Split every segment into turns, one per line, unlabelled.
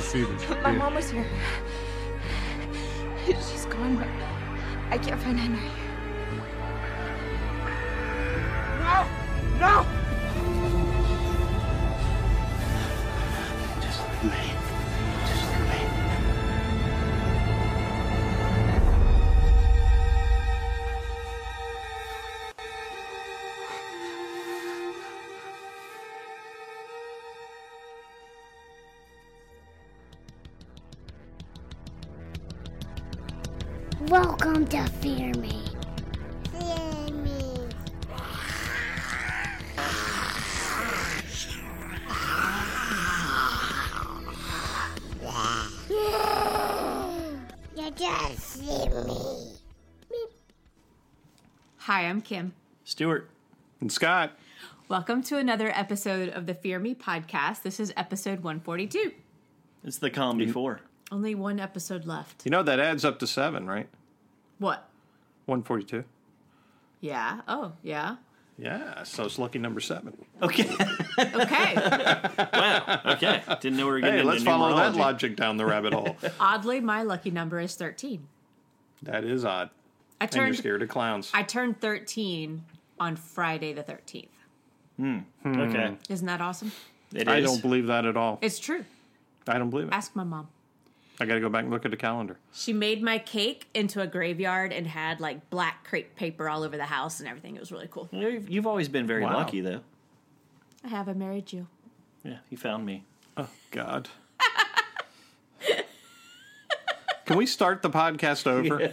seated.
My mom was here. She's gone, but I can't find Henry.
No! No!
Just look at me. Just look at me.
Welcome to Fear Me. Fear Me. You just see me.
Hi, I'm Kim.
Stuart.
And Scott.
Welcome to another episode of the Fear Me podcast. This is episode 142.
It's the calm before.
Only one episode left.
You know that adds up to 7, right?
What?
142.
Yeah. Oh, yeah.
Yeah, so it's lucky number 7.
Okay.
Okay.
Wow. Okay. Didn't know we were getting
Hey,
into
let's follow that
numerology.
logic down the rabbit hole.
Oddly, my lucky number is 13.
That is odd.
I
And you're
turned
scared of clowns.
I turned 13 on Friday the 13th.
Okay.
Isn't that awesome?
It is.
I don't believe that at all.
It's true.
I don't believe it.
Ask my mom.
I got to go back and look at the calendar.
She made my cake into a graveyard and had like black crepe paper all over the house and everything. It was really cool.
You've always been very
Wow.
lucky, though.
I have. I married you.
Yeah, you found me.
Oh, God. Can we start the podcast over?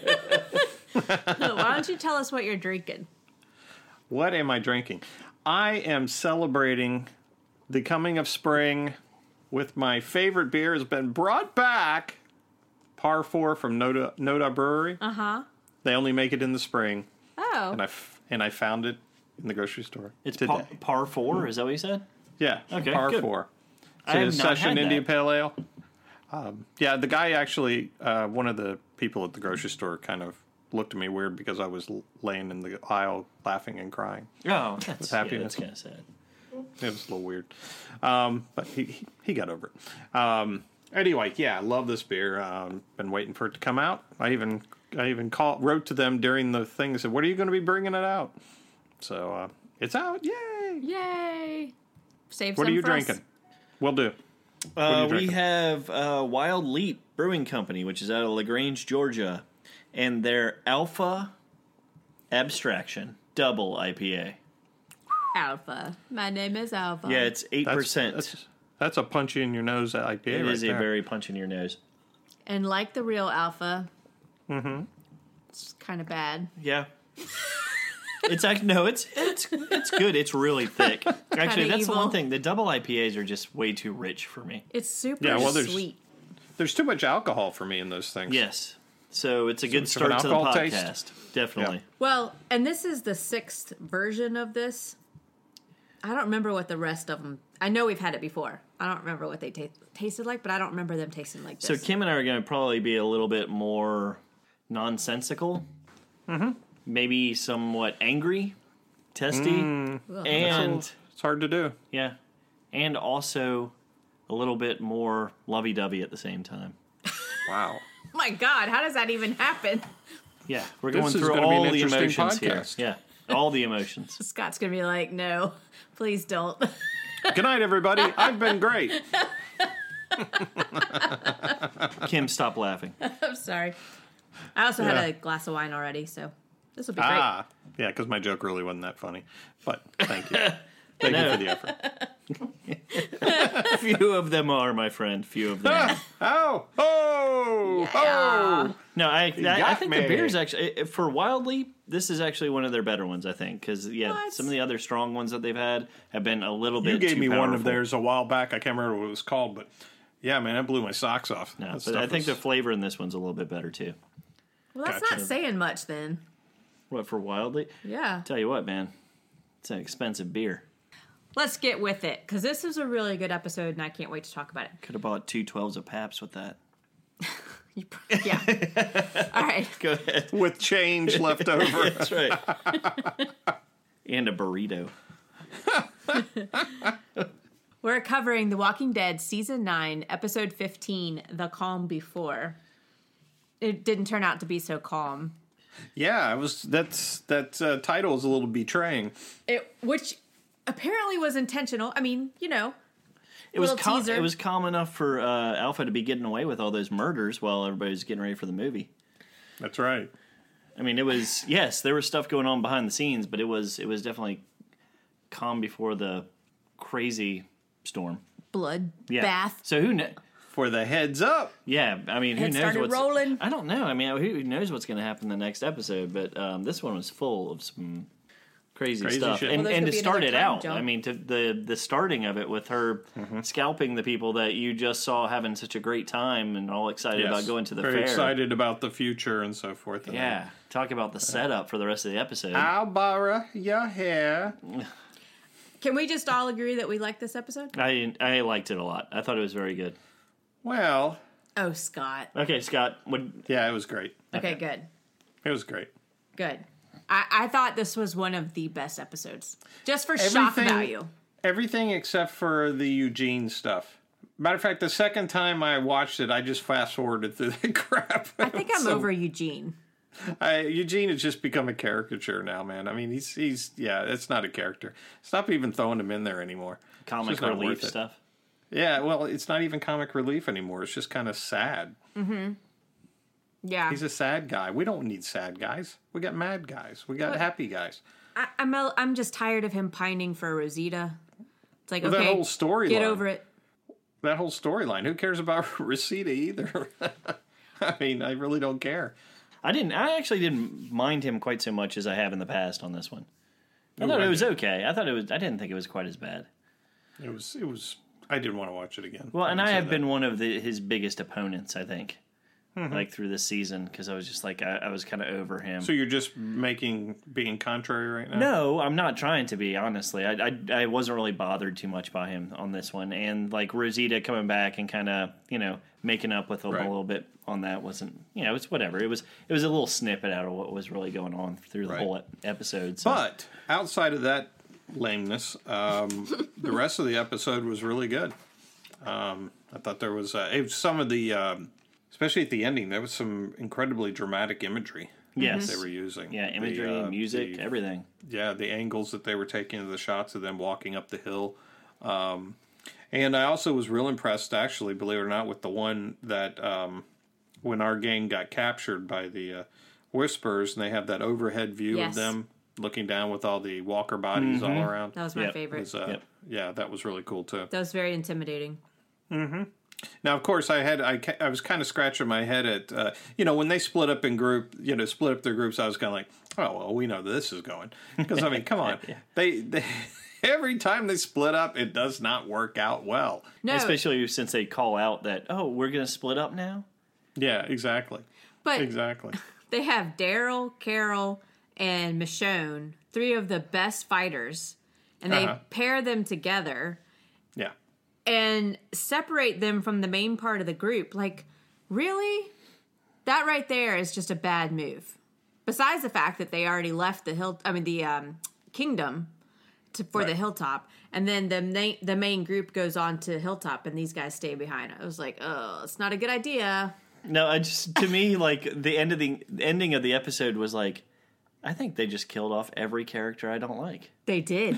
Why don't you tell us what you're drinking?
What am I drinking? I am celebrating the coming of spring with my favorite beer has been brought back. Par 4 from Noda Brewery.
Uh-huh.
They only make it in the spring.
Oh.
And I found it in the grocery store
It's
today.
par 4, is that what you said?
Yeah,
Okay,
Par
good.
4.
I have
It's a
not
Session
had
India
that.
Pale Ale. Yeah, the guy actually, one of the people at the grocery store kind of looked at me weird because I was laying in the aisle laughing and crying.
Oh, that's,
happiness.
that's kind of sad.
It was a little weird. But he got over it. Anyway, yeah, I love this beer. Been waiting for it to come out. I even wrote to them during the thing and said, "When are you going to be bringing it out?" So it's out. Yay!
Yay. Save
What
some
are you
for us.
drinking? Will do. What are you
We
drinking?
have Wild Leap Brewing Company, which is out of LaGrange, Georgia, and their Alpha Abstraction Double IPA.
Alpha. My name is Alpha.
Yeah, it's 8%.
That's a punch in your nose IPA.
It
right
is a
there.
very punch in your nose.
And like the real Alpha, it's kind of bad.
Yeah. It's actually it's good. It's really thick. Actually, that's the
evil.
one thing. The double IPAs are just way too rich for me.
It's super
Yeah, well, there's-
sweet.
There's too much alcohol for me in those things.
Yes. So it's a good
much of an
start to the
alcohol
podcast.
taste.
Definitely.
Well, and this is the 6th version of this. I don't remember what the rest of them... I know we've had it before. I don't remember what they tasted like, but I don't remember them tasting like this.
So Kim and I are going to probably be a little bit more nonsensical. Mm-hmm. Maybe somewhat angry, testy, and
It's hard to do.
yeah, and also a little bit more lovey-dovey at the same time.
Wow.
Oh my God, how does that even happen?
Yeah, we're
This
going
is
through
gonna be
all
an
the
interesting
emotions
podcast.
here. Yeah, all the emotions.
Scott's going to be like, no, please don't.
Good night, everybody. I've been great.
Kim, stop laughing.
I'm sorry. I also had
Yeah.
a glass of wine already, so this will be great.
Ah, yeah, because my joke really wasn't that funny. But thank you. Thank you for the effort.
Few of them are, my friend. Few of them.
Oh, oh, oh.
No, I
got
think
me.
the beer's actually, for Wild Leap, this is actually one of their better ones, I think. Because, yeah,
What?
some of the other strong ones that they've had have been a little bit
You gave
too
me one of
powerful.
theirs a while back. I can't remember what it was called, but yeah, man, that blew my socks off.
No,
That
but
stuff
I think
was-
the flavor in this one's a little bit better, too.
Well, that's
Gotcha.
not saying much then.
What, for Wild Leap?
Yeah.
Tell you what, man. It's an expensive beer.
Let's get with it, because this is a really good episode, and I can't wait to talk about it.
Could have bought 2 12s of Pabst with that.
Yeah. All right.
Go ahead.
with change left over.
That's right. And a burrito.
We're covering The Walking Dead Season 9, Episode 15, The Calm Before. It didn't turn out to be so calm.
Yeah, that title is a little betraying.
Which apparently was intentional. I mean,
It was
teaser.
It was calm enough for Alpha to be getting away with all those murders while everybody was getting ready for the movie.
That's right.
I mean, it was, yes, there was stuff going on behind the scenes, but it was definitely calm before the crazy storm.
Blood
Yeah.
bath.
So who knows?
For the heads up.
Yeah, I mean, who
Head
knows
started
what's
rolling.
I don't know. I mean, who knows what's going to happen in the next episode? But this one was full of some crazy stuff,
shit.
and
Well, there's
and
gonna
to
be
start
another
it
time
out,
jump.
I mean, to the starting of it with her scalping the people that you just saw having such a great time and all excited about going to the
Very
fair.
excited about the future and so forth.
Yeah, talk about the setup for the rest of the episode.
I'll borrow your hair.
Can we just all agree that we like this episode?
I liked it a lot. I thought it was very good.
Well,
Oh, Scott.
Okay, Scott,
yeah, it was great.
Okay, good.
It was great.
Good. I thought this was one of the best episodes. Just for shock value.
Everything except for the Eugene stuff. Matter of fact, the second time I watched it, I just fast forwarded through the crap.
I think I'm over Eugene.
Eugene has just become a caricature now, man. I mean, he's it's not a character. Stop even throwing him in there anymore. It's
comic
just not
relief
worth it.
stuff.
Yeah, well, it's not even comic relief anymore. It's just kind of sad.
Yeah.
He's a sad guy. We don't need sad guys. We got mad guys. We got happy guys.
I'm just tired of him pining for Rosita. It's like,
Well,
okay,
that whole storyline.
get over it.
That whole storyline. Who cares about Rosita either? I mean, I really don't care.
I actually didn't mind him quite so much as I have in the past on this one. I thought it was okay. I didn't think it was quite as bad.
It was. I didn't want to watch it again.
Well, and I
can say
have
that.
been one of his biggest opponents, I think, like through this season, because I was just like, I was kind of over him.
So you're just being contrary right now?
No, I'm not trying to be, honestly. I wasn't really bothered too much by him on this one. And, like, Rosita coming back and kind of, making up with him a little bit on that wasn't, it's whatever. It was a little snippet out of what was really going on through the whole episode. So.
But outside of that lameness, the rest of the episode was really good. I thought there was some of the, especially at the ending, there was some incredibly dramatic imagery.
Yes.
They were using.
Yeah, imagery, music, everything.
Yeah, the angles that they were taking of the shots of them walking up the hill. And I also was real impressed, actually, believe it or not, with the one that when our gang got captured by the Whispers, and they have that overhead view of them looking down with all the walker bodies all around.
That was my favorite.
Yeah, that was really cool, too.
That was very intimidating.
Now, of course, I was kind of scratching my head at, when they split up their groups, I was kind of like, oh, well, we know this is going. Because, I mean, come on. They every time they split up, it does not work out well.
No,
Especially since they call out that, oh, we're going to split up now?
Yeah, exactly.
but
Exactly.
they have Daryl, Carol, and Michonne, 3 of the best fighters, and they pair them together
Yeah.
and separate them from the main part of the group. Like, really? That right there is just a bad move. Besides the fact that they already left the kingdom for the hilltop, and then the main group goes on to hilltop, and these guys stay behind. I was like, oh, it's not a good idea.
No, to me, like, the ending of the episode was like, I think they just killed off every character I don't like.
They did.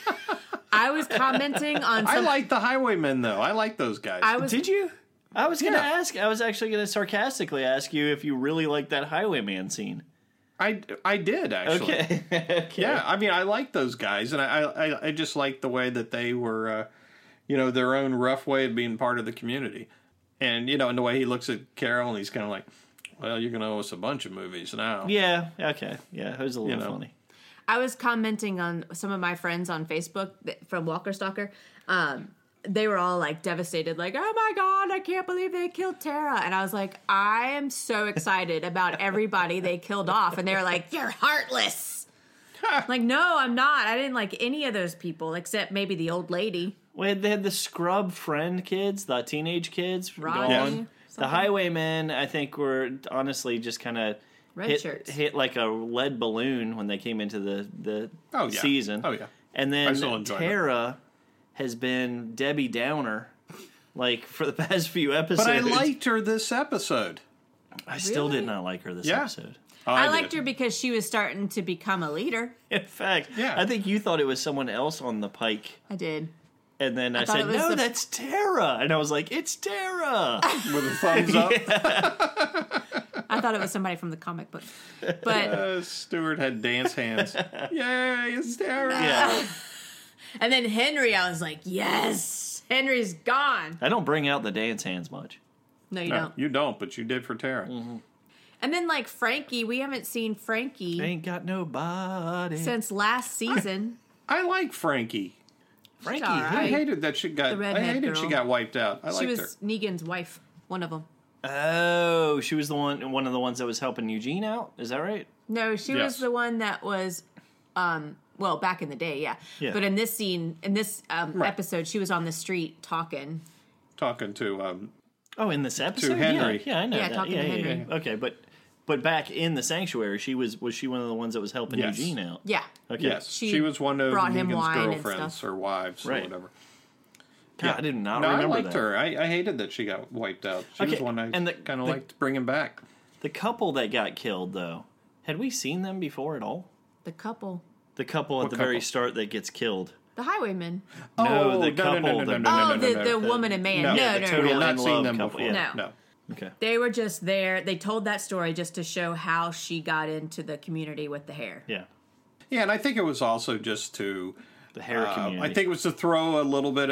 I was commenting on.
I like the Highwaymen, though. I like those guys.
Did you? I was going to
Yeah.
ask. I was actually going to sarcastically ask you if you really liked that Highwayman scene.
I did, actually.
Okay. Okay.
Yeah, I mean, I like those guys, and I just like the way that they were, their own rough way of being part of the community. And, and the way he looks at Carol, and he's kind of like, well, you're going to owe us a bunch of movies now.
Yeah. Okay. Yeah. It was a little funny.
I was commenting on some of my friends on Facebook from Walker Stalker. They were all like devastated, like, oh my God, I can't believe they killed Tara. And I was like, I am so excited about everybody they killed off. And they were like, you're heartless. Like, no, I'm not. I didn't like any of those people except maybe the old lady.
Well, they had the scrub friend kids, the teenage kids.
Rodney,
gone. The
something.
Highwaymen, I think, were honestly just kind of
Red shirts.
hit like a lead balloon when they came into the season.
Oh, yeah.
And
I
then
still enjoyed it.
Tara has been Debbie Downer, like, for the past few episodes.
But I liked her this episode.
I still did not like her this episode.
Oh,
I liked
did.
her because she was starting to become a leader.
In fact, I think you thought it was someone else on the pike.
I did.
And then I
thought
said,
it was
no,
the-
that's Tara. And I was like, it's Tara.
With a thumbs up.
I thought it was somebody from the comic book. But
Stuart had dance hands. Yay, it's Tara.
Yeah.
and then Henry, I was like, yes, Henry's gone.
I don't bring out the dance hands much.
No, you
No,
don't.
you don't, but you did for Tara.
And then like Frankie, we haven't seen Frankie
Ain't got nobody.
since last season.
I like Frankie.
Frankie.
all right.
I hated that she got.
The
I
redhead
hated she
girl.
got wiped out. I
She
liked
was
her.
Negan's wife, one of them.
Oh, she was one of the ones that was helping Eugene out. Is that right?
No, she
Yes.
was the one that was, well, back in the day, yeah.
Yeah.
But in this scene, in this episode, she was on the street talking.
Talking to
Oh, in this episode,
Henry.
Yeah, I know.
Yeah,
that.
talking to Henry.
Yeah. Okay, but back in the sanctuary, was she one of the ones that was helping
Yes.
Eugene out?
Yeah.
Okay.
yes,
She
she was one of
brought him
Negan's
wine and
girlfriends
stuff.
or wives
Right.
or whatever.
God, I did not
No, I
remember
liked
that.
her. I hated that she got wiped out. She was
Okay,
one I
and
kind of liked bringing back.
The couple that got killed, though, had we seen them before at all?
The couple.
The couple at
What
the very
couple?
start that gets killed.
The highwaymen.
No, the couple.
The woman and man.
No,
No,
the
no,
total
no.
not
in
seen
love
them
couple,
before.
yeah.
No.
Okay.
They were just there. They told that story just to show how she got into the community with the hair.
Yeah.
Yeah, and I think it was also just to
The hair community.
I think it was to throw a little bit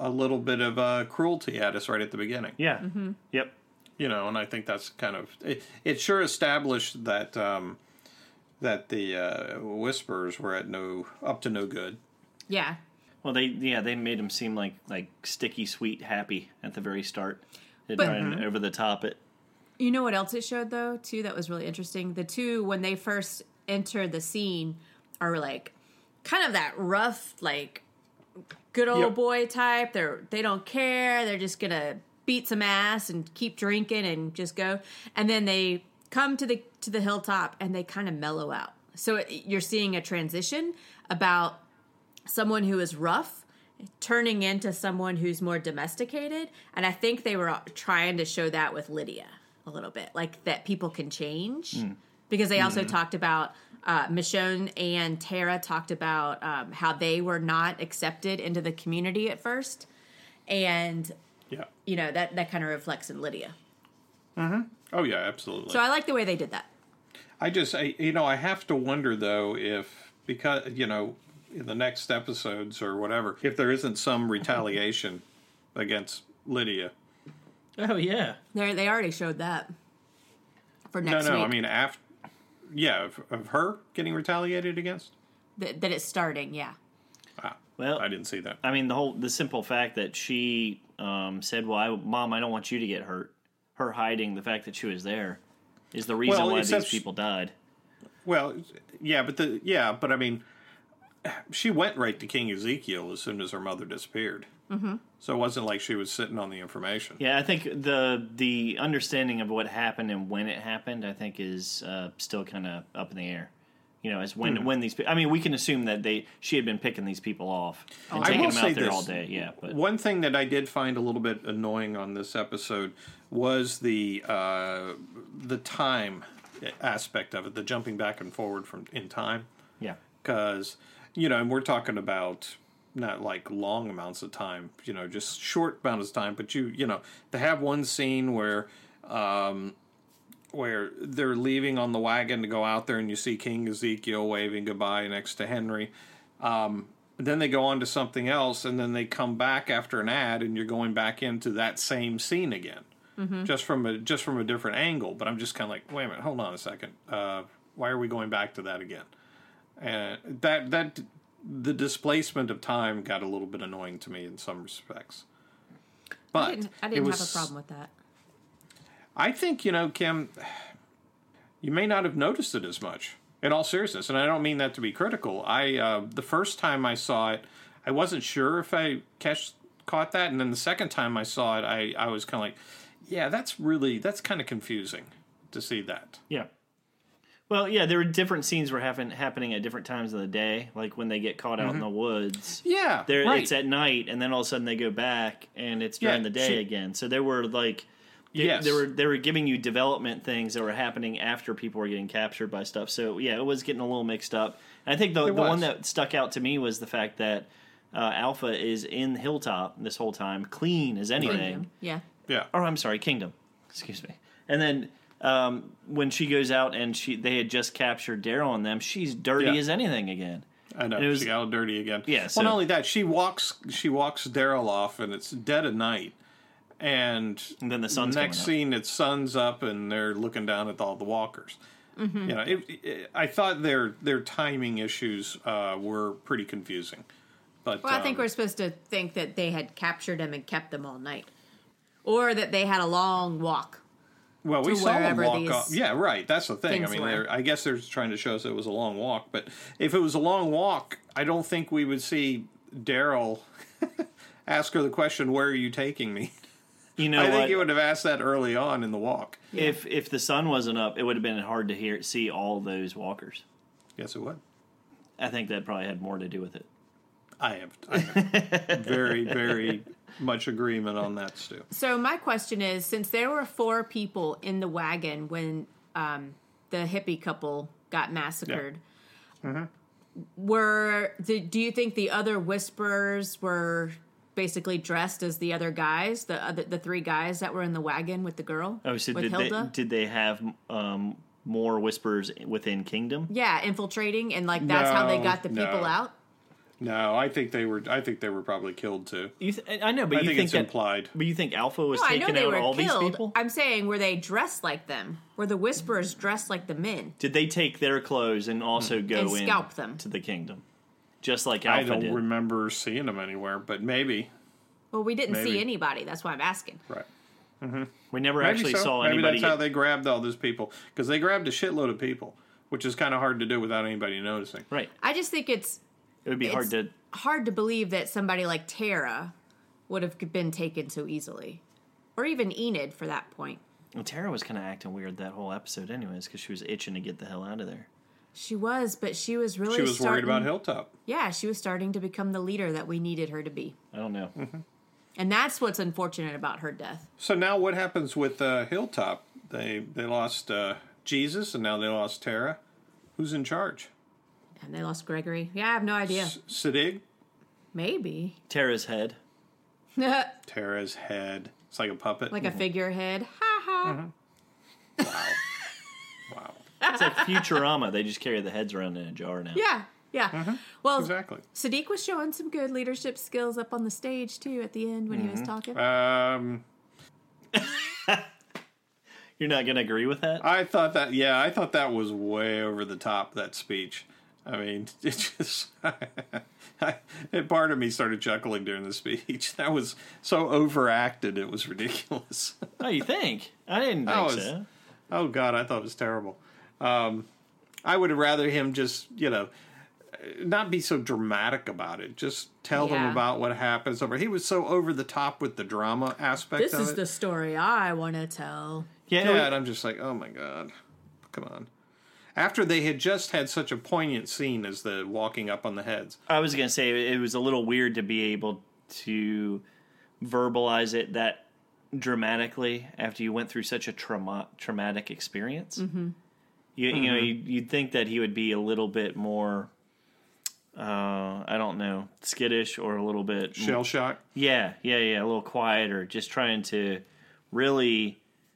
of cruelty at us right at the beginning.
Yeah.
Mm-hmm.
Yep.
You know, and I think that's kind of it. Sure established that that the Whisperers were up to no good.
Yeah.
Well, they made him seem like sticky sweet happy at the very start. It
But-
ran over the top it.
You know what else it showed, though, too, that was really interesting? The two, when they first enter the scene, are like kind of that rough, like, good old
Yep.
boy type. They don't care. They're just going to beat some ass and keep drinking and just go. And then they come to the hilltop and they kind of mellow out. So you're seeing a transition about someone who is rough turning into someone who's more domesticated. And I think they were trying to show that with Lydia a little bit, like that people can change. Because they also talked about, Michonne and Tara talked about how they were not accepted into the community at first. And,
Yeah.
you know, that kind of reflects in Lydia.
Oh yeah, absolutely.
So I like the way they did that.
I have to wonder though if because in the next episodes or whatever, if there isn't some retaliation against Lydia.
Oh yeah.
They already showed that for next
No,
week.
I mean of her getting retaliated against.
That it's starting, yeah.
Well,
I didn't see that.
I mean the simple fact that she said, "Well, Mom, I don't want you to get hurt." Her hiding the fact that she was there is the reason why these people died.
Well, yeah, but I mean, she went right to King Ezekiel as soon as her mother disappeared. Mm-hmm. So it wasn't like she was sitting on the information.
Yeah, I think the understanding of what happened and when it happened, I think, is still kind of up in the air. You know, as when these. I mean, we can assume that she had been picking these people off and taking them out there all day. Yeah, but
one thing that I did find a little bit annoying on this episode was the time aspect of it, the jumping back and forward in time.
yeah,
Because and we're talking about not like long amounts of time, just short amounts of time. But to have one scene where they're leaving on the wagon to go out there and you see King Ezekiel waving goodbye next to Henry. Then they go on to something else and then they come back after an ad and you're going back into that same scene again. Mm-hmm. Just from a different angle. But I'm just kind of like, wait a minute, hold on a second. Why are we going back to that again? And that the displacement of time got a little bit annoying to me in some respects. But
I didn't have a problem with that.
I think, Kim, you may not have noticed it as much, in all seriousness. And I don't mean that to be critical. The first time I saw it, I wasn't sure if I caught that. And then the second time I saw it, I was kind of like, yeah, that's kind of confusing to see that.
yeah. Well, yeah, there were different scenes were happening at different times of the day, like when they get caught out in the woods.
Yeah,
It's at night, and then all of a sudden they go back, and it's during the day again. So there were like, they were giving you development things that were happening after people were getting captured by stuff. So yeah, it was getting a little mixed up. And I think the one that stuck out to me was the fact that Alpha is in Hilltop this whole time, clean as anything.
Kingdom. Yeah.
Yeah.
Or I'm sorry, Kingdom. Excuse me. And then when she goes out and they had just captured Daryl and them, she's dirty as anything again.
I know. She got all dirty again.
Yeah. So,
well, not only that, she walks Daryl off, and it's dead of night. And
then the sun's
next
coming up.
scene, it's sun's up, and they're looking down at all the walkers. Mm-hmm. You know, I thought their timing issues were pretty confusing. But
Well, I think we're supposed to think that they had captured them and kept them all night, or that they had a long walk.
Well, we
to
saw them
wherever
walk
these
off. Yeah, right. That's the thing. I
things
mean,
were.
I guess they're trying to show us it was a long walk. But if it was a long walk, I don't think we would see Daryl ask her the question, "Where are you taking me?"
You know
I think
what?
he would have asked that early on in the walk.
If the sun wasn't up, it would have been hard to see all those walkers.
Yes, it would.
I think that probably had more to do with it.
I have very, very much agreement on that, Stu.
So my question is, since there were 4 people in the wagon when the hippie couple got massacred, do you think the other Whisperers were basically dressed as the other guys, the 3 guys that were in the wagon with the girl?
Oh, so
with Hilda?
did they have more Whispers within Kingdom?
Yeah, infiltrating, and like that's how they got the people
No.
out.
No, I think they were probably killed too.
I know, but
I
you
think
think
it's
that,
implied.
But you think Alpha was
No, I know
taking
they
out
were
all
killed.
these people?
I'm saying, were they dressed like them? Were the Whisperers dressed like the men?
Did they take their clothes and also go
And
in
scalp them?
to the Kingdom, just like
I
Alpha
don't
did?
remember seeing them anywhere, but maybe.
Well, we didn't
Maybe.
see anybody. That's why I'm asking.
Right.
We never
Maybe
actually
so.
saw
Maybe
anybody.
that's how they grabbed all those people, because they grabbed a shitload of people, which is kind of hard to do without anybody noticing.
Right.
I just think it
It would be hard to.
hard to believe that somebody like Tara would have been taken so easily, or even Enid for that point.
Well, Tara was kind of acting weird that whole episode, anyways, because she was itching to get the hell out of there.
She was, but she was really
She was worried
starting,
about Hilltop.
Yeah, she was starting to become the leader that we needed her to be.
I don't know.
And that's what's unfortunate about her death.
So now what happens with Hilltop? They lost Jesus, and now they lost Tara. Who's in charge?
And they lost Gregory. Yeah, I have no idea.
Siddig?
Maybe.
Tara's head.
Like
Tara's head. It's like a puppet.
a figurehead. Ha ha.
Wow.
It's like Futurama. They just carry the heads around in a jar now.
Yeah, yeah. Well,
Exactly.
Siddiq was showing some good leadership skills up on the stage, too, at the end when he was talking.
You're not going to agree with that?
I thought that was way over the top, that speech. I mean, it just... and part of me started chuckling during the speech. That was so overacted, it was ridiculous.
Oh, you think? I didn't think so.
Oh, God, I thought it was terrible. I would have rather him just, not be so dramatic about it. Just tell them
Yeah.
about what happens. He was so over the top with the drama aspect
This
of
is
it.
the story I want to tell.
Yeah, and I'm just like, oh my God, come on. After they had just had such a poignant scene as the walking up on the heads.
I was going to say it was a little weird to be able to verbalize it that dramatically after you went through such a traumatic experience. Mm-hmm. You'd think that he would be a little bit more, I don't know, skittish or a little bit...
Shell shock?
Yeah, a little quieter, just trying to really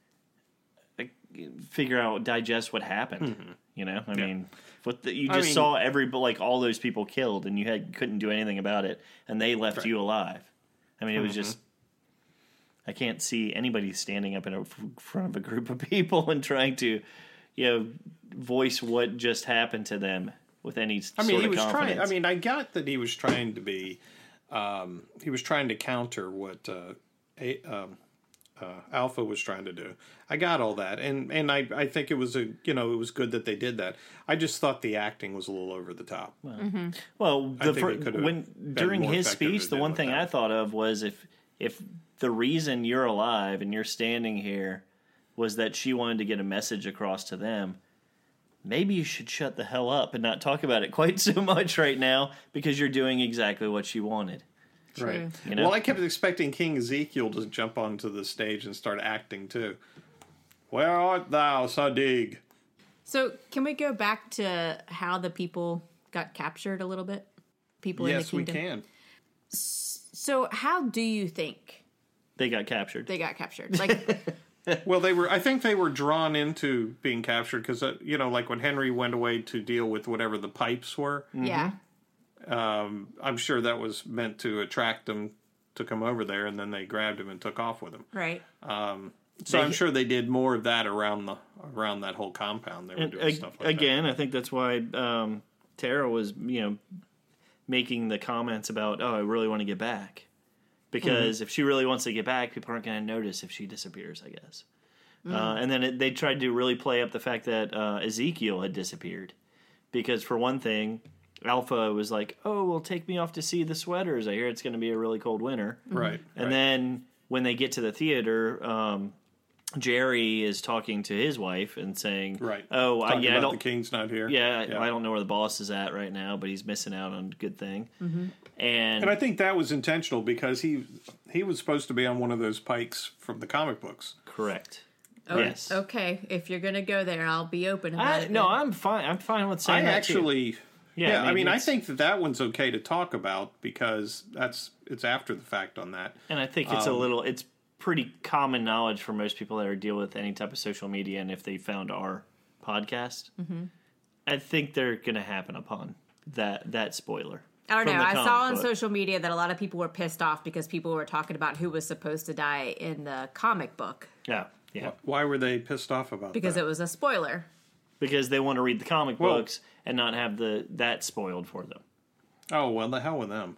figure out, digest what happened. I mean, you just saw all those people killed, and you couldn't do anything about it, and they left you alive. I mean, it was just. I can't see anybody standing up in front of a group of people and trying to, voice what just happened to them with any sort of confidence.
Trying. I mean, I got that he was trying to be. He was trying to counter what Alpha was trying to do. I got all that, and I think it was it was good that they did that. I just thought the acting was a little over the top.
Well,
been
during
more
his
effective
speech,
if
the
they
one
did
thing
with
I
that.
thought of was if the reason you're alive and you're standing here was that she wanted to get a message across to them, maybe you should shut the hell up and not talk about it quite so much right now because you're doing exactly what she wanted.
Right.
You know?
Well, I kept expecting King Ezekiel to jump onto the stage and start acting too. Where art thou, Sadiq?
So, can we go back to how the people got captured a little bit? People in the
Yes, we
kingdom.
can.
So, how do you think
They got captured.
they got captured? Like,
Well, I think they were drawn into being captured because, like when Henry went away to deal with whatever the pipes were,
yeah.
I'm sure that was meant to attract them to come over there, and then they grabbed him and took off with him.
Right.
So I'm sure they did more of that around that whole compound. They were doing stuff like
Again, I think that's why Tara was, making the comments about, I really want to get back. Because if she really wants to get back, people aren't going to notice if she disappears, I guess. And then they tried to really play up the fact that Ezekiel had disappeared. Because for one thing, Alpha was like, well, take me off to see the sweaters. I hear it's going to be a really cold winter.
that. Right.
And then when they get to the theater, Jerry is talking to his wife and saying,
Right.
"Oh, I
Talking about
don't.
the king's not here.
I don't know where the boss is at right now, but he's missing out on a good thing." And
I think that was intentional because he was supposed to be on one of those pikes from the comic books.
correct.
Oh,
Yes.
Okay. If you're going to go there, I'll be open about it.
No,
then.
I'm fine. I'm fine with saying
I
that
actually,
too.
yeah, I mean, I
it's-
think that one's okay to talk about because it's after the fact on that.
and I think it's it's pretty common knowledge for most people that are deal with any type of social media, and if they found our podcast, I think they're going to happen upon that spoiler.
I don't
from
know.
the
I
comic
saw on
book.
social media that a lot of people were pissed off because people were talking about who was supposed to die in the comic book
Yeah, yeah.
Why were they pissed off about
because
that?
it was a spoiler.
Because they want to read the comic
Well-
books and not have that spoiled for them.
Oh, well, the hell with them.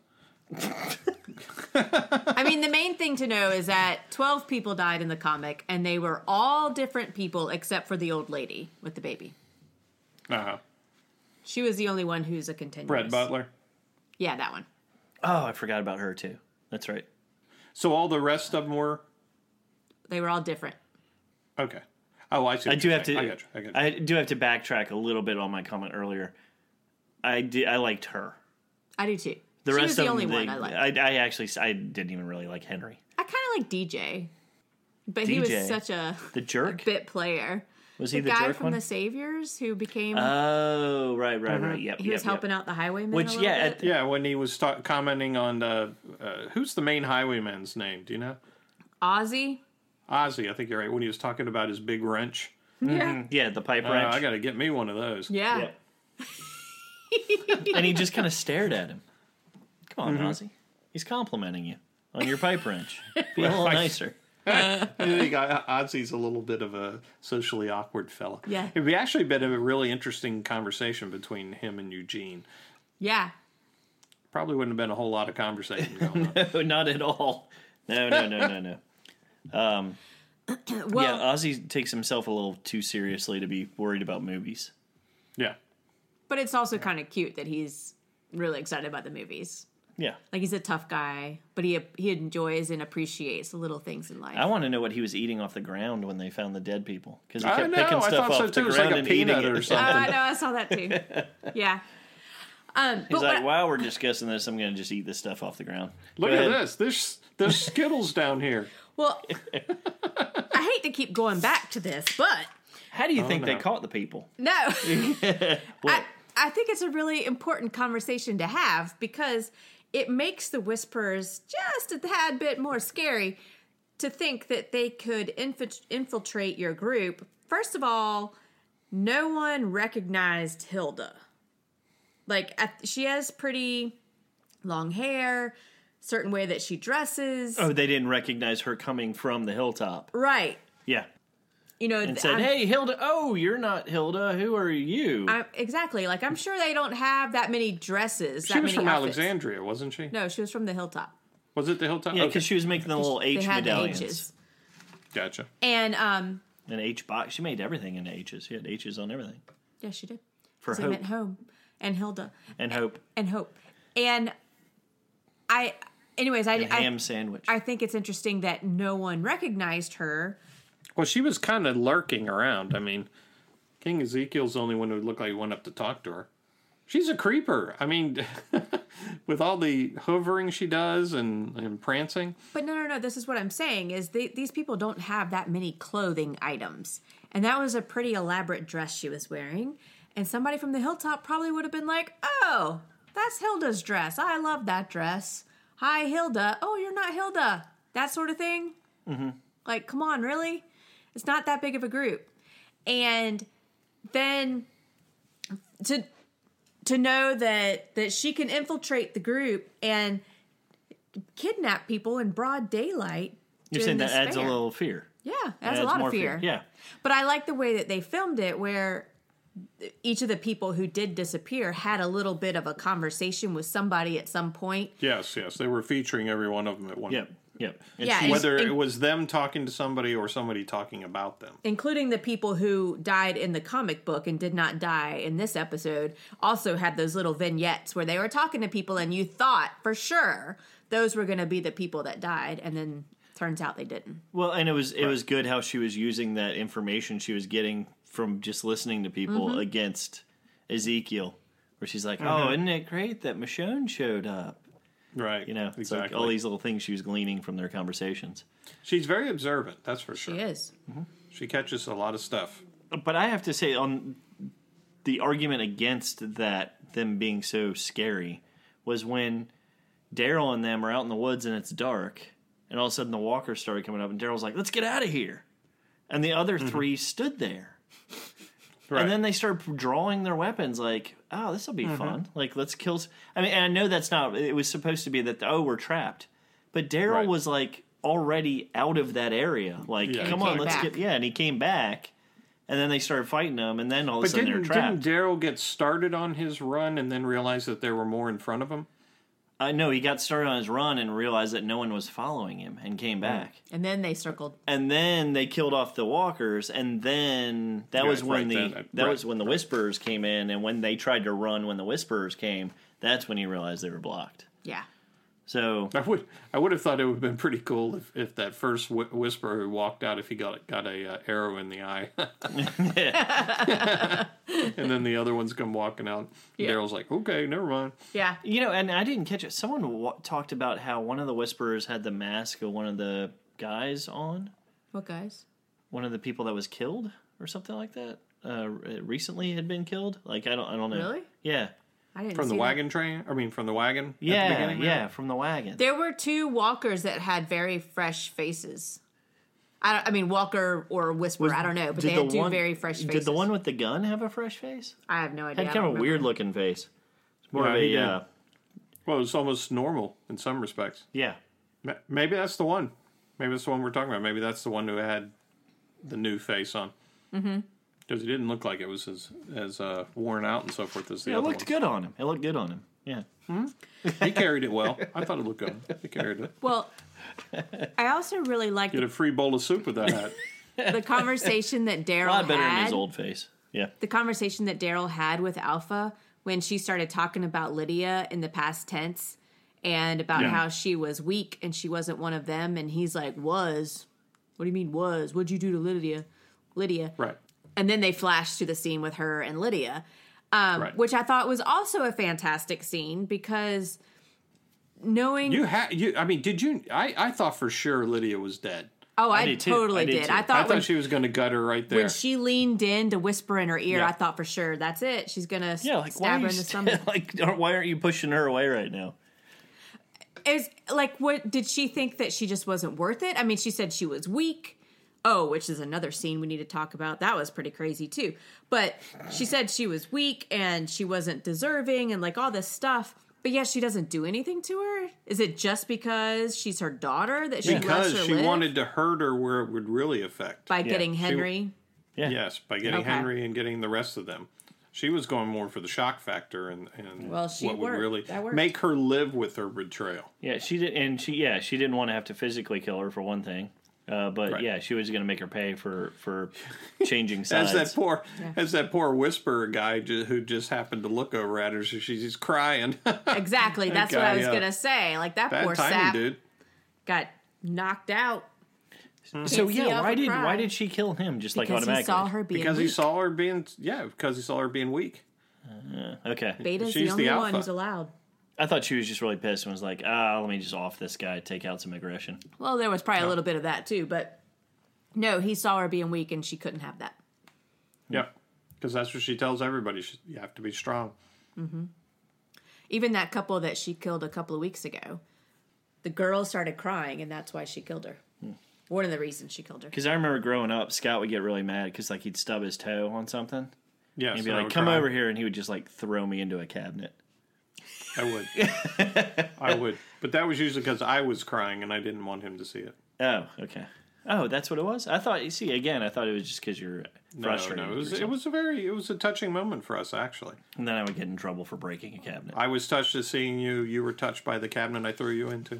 I mean, the main thing to know is that 12 people died in the comic, and they were all different people except for the old lady with the baby.
Uh-huh.
She was the only one who's a continuous.
Brett Butler.
Yeah, that one.
Oh, I forgot about her too. That's right.
So all the rest of them were?
They were all different.
Okay. Oh, I see.
I
what
do
you're
have
saying.
to.
I got you.
I do have to backtrack a little bit on my comment earlier. I liked her.
I do too.
The
she
rest
was the
of
only
them,
one I liked.
I didn't even really like Henry.
I kind of like DJ, but he was
DJ?
such a
The jerk?
bit player.
Was he the
guy
jerk
from
one?
The Saviors who became
Oh, right. Yep.
he was helping out the highwayman.
Which,
a little
yeah,
bit.
Yeah, when he was commenting on who's the main highwayman's name? Do you know?
Ozzy.
Ozzy, I think you're right. When he was talking about his big wrench.
Yeah, the pipe wrench.
I got to get me one of those.
Yeah.
And he just kind of stared at him. Come on, Ozzy. He's complimenting you on your pipe wrench. Be a little nicer.
Ozzy's a little bit of a socially awkward fella.
Yeah.
It'd be actually been a really interesting conversation between him and Eugene.
Yeah.
Probably wouldn't have been a whole lot of conversation going on.
No, not at all. No.
Well,
Yeah, Ozzy takes himself a little too seriously to be worried about movies.
Yeah.
but it's also kind of cute that he's really excited about the movies.
Yeah.
Like, he's a tough guy, but he enjoys and appreciates the little things in life.
I want to know what he was eating off the ground when they found the dead people. Because he
I
kept
know,
picking
I
stuff
thought so
off the
too. It was
ground
like a
and eating
peanut
it.
or something.
I know, I saw that too. Yeah.
He's
But
like,
what-
while we're discussing this, I'm going to just eat this stuff off the ground.
Look
Go
at
ahead.
this. There's Skittles down here.
Well, I hate to keep going back to this, but
How do you think
no.
they caught the people?
no. I think it's a really important conversation to have because it makes the Whisperers just a tad bit more scary to think that they could infiltrate your group. First of all, no one recognized Hilda. Like, she has pretty long hair, certain way that she dresses.
Oh, they didn't recognize her coming from the hilltop.
Right.
Yeah.
You know,
And said, hey, Hilda. Oh, you're not Hilda. Who are you?
exactly. Like, I'm sure they don't have that many dresses.
She was
many
from
outfits.
Alexandria, wasn't she?
No, she was from the Hilltop.
Was it the Hilltop?
yeah,
Okay.
because she was making the little
They
H
had the
medallions.
H's.
Gotcha.
And,
An H box. She made everything in H's. She had H's on everything.
yeah, she did.
For
'Cause it
Hope.
meant home. And Hilda.
And Hope.
And Hope. And anyways,
And ham sandwich.
I think it's interesting that no one recognized her.
Well, she was kind of lurking around. I mean, King Ezekiel's the only one who looked like he went up to talk to her. She's a creeper. I mean, with all the hovering she does and prancing.
But no. This is what I'm saying is these people don't have that many clothing items. And that was a pretty elaborate dress she was wearing. And somebody from the hilltop probably would have been like, oh, that's Hilda's dress. I love that dress. Hi, Hilda. Oh, you're not Hilda. That sort of thing. Mm-hmm. Like, come on, really? It's not that big of a group. And then to know that she can infiltrate the group and kidnap people in broad daylight.
You're saying that adds a little fear.
Yeah, it adds a lot of fear.
Yeah.
But I like the way that they filmed it where each of the people who did disappear had a little bit of a conversation with somebody at some point.
Yes. They were featuring every one of them at one point.
Yep.
Yeah,
Whether it was them talking to somebody or somebody talking about them.
Including the people who died in the comic book and did not die in this episode also had those little vignettes where they were talking to people and you thought for sure those were going to be the people that died, and then turns out they didn't.
Well, and it was good how she was using that information she was getting from just listening to people against Ezekiel, where she's like, oh, isn't it great that Michonne showed up?
Right.
You know, it's
exactly.
like all these little things she was gleaning from their conversations.
She's very observant, that's for sure.
She is.
Mm-hmm. She catches a lot of stuff.
But I have to say, on the argument against that, them being so scary, was when Daryl and them are out in the woods and it's dark, and all of a sudden the walkers started coming up, and Daryl's like, let's get out of here. And the other three stood there. Right. And then they start drawing their weapons like, oh, this will be fun. Like, let's kill... I mean, and I know that's not... It was supposed to be that, we're trapped. But Daryl was, like, already out of that area. Like, come on, let's get... Yeah, and he came back. And then they started fighting him, and then all of a sudden they're trapped.
Didn't Daryl get started on his run and then realize that there were more in front of him?
No, he got started on his run and realized that no one was following him and came back.
And then they circled.
And then they killed off the walkers, and then that was when the Whisperers came in, and when they tried to run when the Whisperers came, that's when he realized they were blocked.
Yeah.
So
I would have thought it would have been pretty cool if that first Whisperer who walked out, if he got a arrow in the eye, and then the other ones come walking out. Yeah. Daryl's like, okay, never mind.
Yeah,
you know, and I didn't catch it. Someone talked about how one of the Whisperers had the mask of one of the guys on.
What guys?
One of the people that was killed or something like that. Recently had been killed. Like I don't know.
Really?
Yeah.
From the wagon train? I mean, from the wagon?
Yeah, from the wagon.
There were two walkers that had very fresh faces. I mean, Walker or Whisperer, I don't know, but they had two very fresh faces.
Did the one with the gun have a fresh face?
I have no idea.
Had kind of a weird-looking face. It's more of a...
Well, it's almost normal in some respects.
Yeah.
Maybe that's the one. Maybe that's the one we're talking about. Maybe that's the one who had the new face on. Mm-hmm. Because he didn't look like it was as worn out and so forth as the other one.
It looked good on him. It looked good on him. Yeah.
He carried it well. I thought it looked good. He carried it.
Well, I also really liked...
Get a free bowl of soup with that hat.
The conversation that Daryl had...
A lot better than his old face. Yeah.
The conversation that Daryl had with Alpha when she started talking about Lydia in the past tense and about how she was weak and she wasn't one of them. And he's like, was? What do you mean was? What'd you do to Lydia?
Right.
And then they flash to the scene with her and Lydia, which I thought was also a fantastic scene because knowing
did you? I thought for sure Lydia was dead.
Oh, I totally did. I thought
she was going to gut her right there.
When she leaned in to whisper in her ear, I thought for sure that's it. She's going to stab her in the stomach.
Why aren't you pushing her away right now?
Is like, what did she think that she just wasn't worth it? I mean, she said she was weak. Oh, which is another scene we need to talk about. That was pretty crazy too. But she said she was weak and she wasn't deserving and like all this stuff. But yeah, she doesn't do anything to her. Is it just because she's her daughter that she lets her live?
Because she wanted to hurt her where it would really affect.
By getting Henry?
Yes, by getting Henry and getting the rest of them. She was going more for the shock factor and what would really make her live with her betrayal.
Yeah, she did, and she didn't want to have to physically kill her for one thing. But she was going to make her pay for changing sides.
As that poor Whisperer guy who just happened to look over at her, so she's crying.
Exactly, that's what I was going to say. Like that poor
timing,
sap
dude.
got knocked out. Can't
So
see
yeah,
Alpha cry.
why did she kill him just like
Because
automatically?
he saw her being
Because he
weak.
saw her being weak.
Okay.
Beta's
She's
the
the
only one
alpha.
who's allowed.
I thought she was just really pissed and was like, let me just off this guy, take out some aggression.
Well, there was probably a little bit of that too, but no, he saw her being weak and she couldn't have that.
Yeah, because that's what she tells everybody. You have to be strong.
Even that couple that she killed a couple of weeks ago, the girl started crying and that's why she killed her. One of the reasons she killed her.
Because I remember growing up, Scott would get really mad because like he'd stub his toe on something.
Yeah,
He'd
so
be
I
like,
would
come
cry.
over here, and he would just like throw me into a cabinet.
I would. I would. But that was usually because I was crying and I didn't want him to see it.
Oh, okay. Oh, that's what it was? I thought, you see, again, I thought it was just because you're frustrated.
No,
or
it was
something.
it was a touching moment for us, actually.
And then I would get in trouble for breaking a cabinet.
I was touched at seeing you. You were touched by the cabinet I threw you into.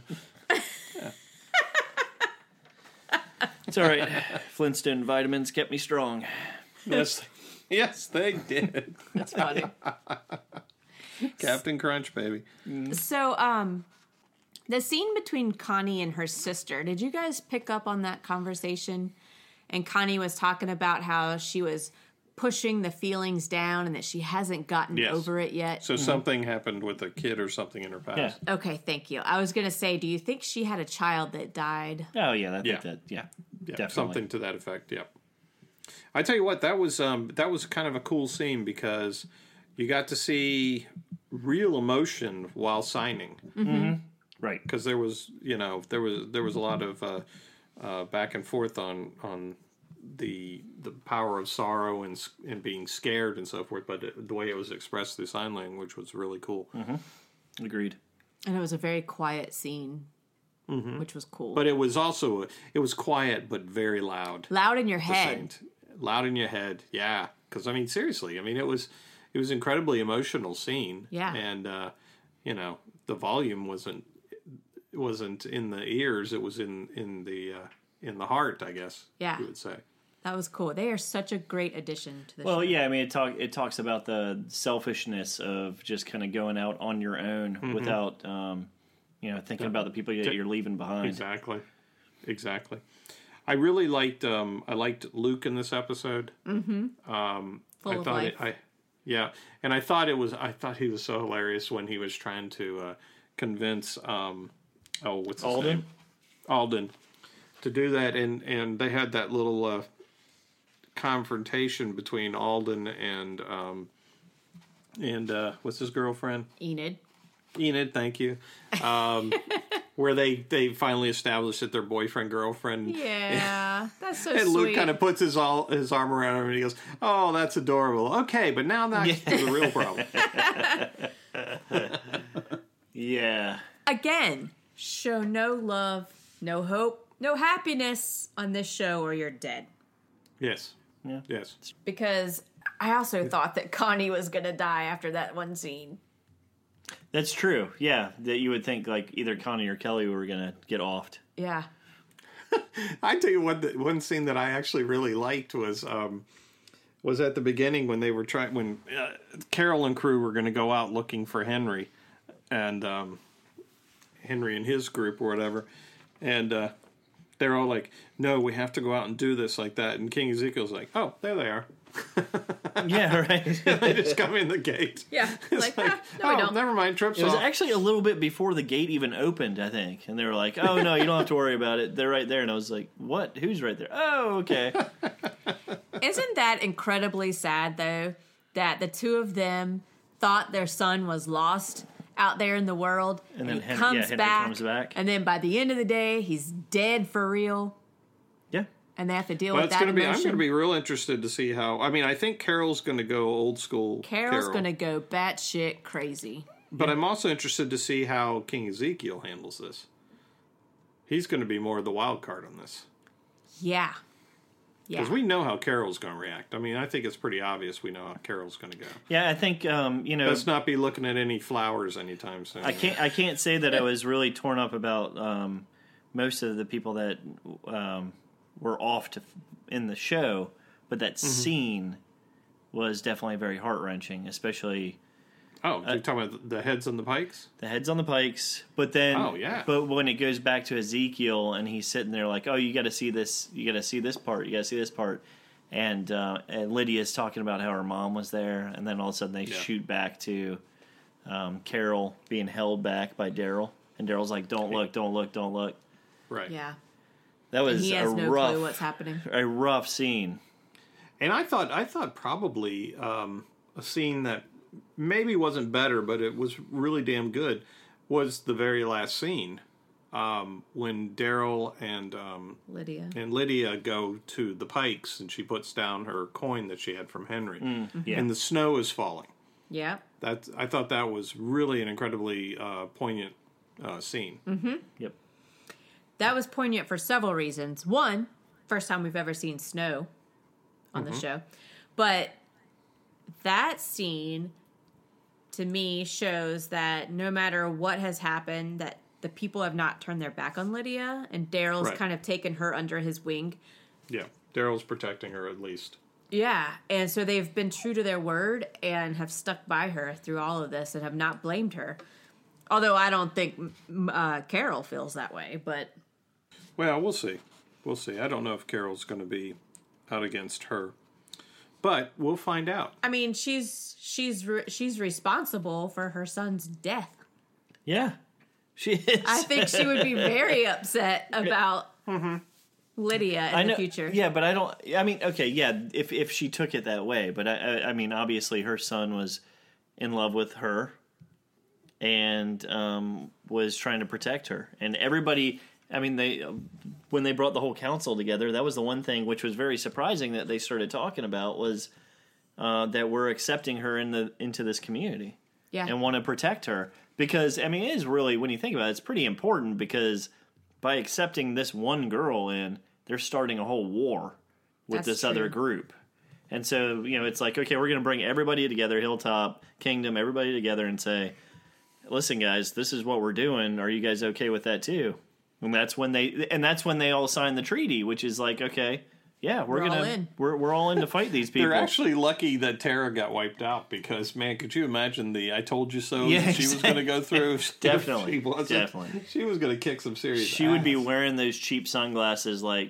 It's all right. Flintstone vitamins kept me strong.
Yes. Yes, they did.
That's funny.
Captain Crunch, baby.
So, the scene between Connie and her sister, did you guys pick up on that conversation? And Connie was talking about how she was pushing the feelings down and that she hasn't gotten
Yes.
over it yet.
So something happened with a kid or something in her past.
Yeah.
Okay, thank you. I was going to say, do you think she had a child that died?
Oh, yeah. I think
Yeah.
that,
Yeah,
definitely.
something to that effect. Yep. I tell you what, that was kind of a cool scene because you got to see real emotion while signing.
Right.
Because there was a lot of back and forth on the power of sorrow and being scared and so forth. But the way it was expressed through sign language was really cool.
Agreed.
And it was a very quiet scene, which was cool.
But it was also quiet but very loud.
Loud in your
at the
head.
same loud in your head, yeah. Because I mean, seriously, I mean, it was incredibly emotional scene.
Yeah.
And the volume wasn't in the ears; it was in the heart, I guess.
Yeah.
You would say.
That was cool. They are such a great addition to the show.
Well, yeah, I mean, it talks about the selfishness of just kind of going out on your own without, thinking about the people that you're leaving behind.
Exactly. I really liked Luke in this episode.
Full of life.
And I thought he was so hilarious when he was trying to convince what's his
Alden?
name? Alden to do that, and they had that little confrontation between Alden and what's his girlfriend?
Enid.
Enid, thank you. Where they finally established that they're boyfriend girlfriend.
Yeah, that's so
And
sweet.
Luke kind of puts his arm around him and he goes, "Oh, that's adorable. Okay, but now that's the real problem."
Yeah.
Again, show no love, no hope, no happiness on this show or you're dead.
Yes.
Yeah.
Yes.
Because I also thought that Connie was going to die after that one scene.
That's true. Yeah, that you would think like either Connie or Kelly were going to get offed.
Yeah.
I tell you what, the one scene that I actually really liked was at the beginning when they were when Carol and crew were going to go out looking for Henry, and Henry and his group or whatever, and they're all like, "No, we have to go out and do this like that." And King Ezekiel's like, "Oh, there they are."
Yeah, right.
They just come in the gate.
Yeah.
It's
No, we don't.
Never mind. Trips
It was
off.
actually a little bit before the gate even opened, I think. And they were like, "Oh, no, you don't have to worry about it. They're right there." And I was like, "What? Who's right there?" "Oh, okay."
Isn't that incredibly sad, though, that the two of them thought their son was lost out there in the world,
And then
he
Henry comes back.
and then by the end of the day, he's dead for real,
Yeah.
and they have to deal
Well,
with
it's
that
going to be. I'm
emotion.
going to be real interested to see how. I mean, I think Carol's going to go old school.
Carol's going to go batshit crazy.
But I'm also interested to see how King Ezekiel handles this. He's going to be more of the wild card on this.
Yeah. Yeah.
Because we know how Carol's going to react. I mean, I think it's pretty obvious we know how Carol's going to go.
Yeah, I think,
Let's not be looking at any flowers anytime soon.
I can't say that I was really torn up about most of the people that were off in the show, but that scene was definitely very heart-wrenching, especially
Oh, you're talking about the heads on the pikes?
The heads on the pikes, but then, but when it goes back to Ezekiel and he's sitting there like, oh, you got to see this, you got to see this part, you got to see this part, and Lydia's talking about how her mom was there, and then all of a sudden they shoot back to Carol being held back by Daryl, and Daryl's like, don't look, don't look, don't look.
Right.
Yeah.
That was
he has no
rough,
clue what's happening.
A rough scene.
And I thought probably a scene that maybe wasn't better, but it was really damn good, was the very last scene when Daryl and Lydia go to the Pikes, and she puts down her coin that she had from Henry, and the snow is falling.
Yeah,
I thought that was really an incredibly poignant scene.
Mm-hmm.
Yep,
that was poignant for several reasons. One, first time we've ever seen snow on the show, but that scene to me shows that no matter what has happened, that the people have not turned their back on Lydia, and Daryl's kind of taken her under his wing.
Yeah, Daryl's protecting her at least.
Yeah, and so they've been true to their word and have stuck by her through all of this and have not blamed her. Although I don't think Carol feels that way, but...
Well, we'll see. We'll see. I don't know if Carol's going to be out against her. But we'll find out.
I mean, she's responsible for her son's death.
Yeah, she is.
I think she would be very upset about Lydia in the future.
Yeah, but I don't. I mean, okay, yeah, if she took it that way, but I mean, obviously, her son was in love with her and was trying to protect her, and everybody. I mean, when they brought the whole council together, that was the one thing which was very surprising that they started talking about was that we're accepting her into this community, and want to protect her because I mean it is really, when you think about it, it's pretty important because by accepting this one girl in, they're starting a whole war with this other group, and so it's like, okay, we're going to bring everybody together, Hilltop Kingdom, everybody together, and say, listen, guys, this is what we're doing. Are you guys okay with that too? And that's when they all signed the treaty, which is like, okay, yeah, we're all in to fight these people.
They're actually lucky that Tara got wiped out because, man, could you imagine the "I told you so" that she was going to go through?
Definitely,
definitely. She was going to kick some serious.
She would be wearing those cheap sunglasses, like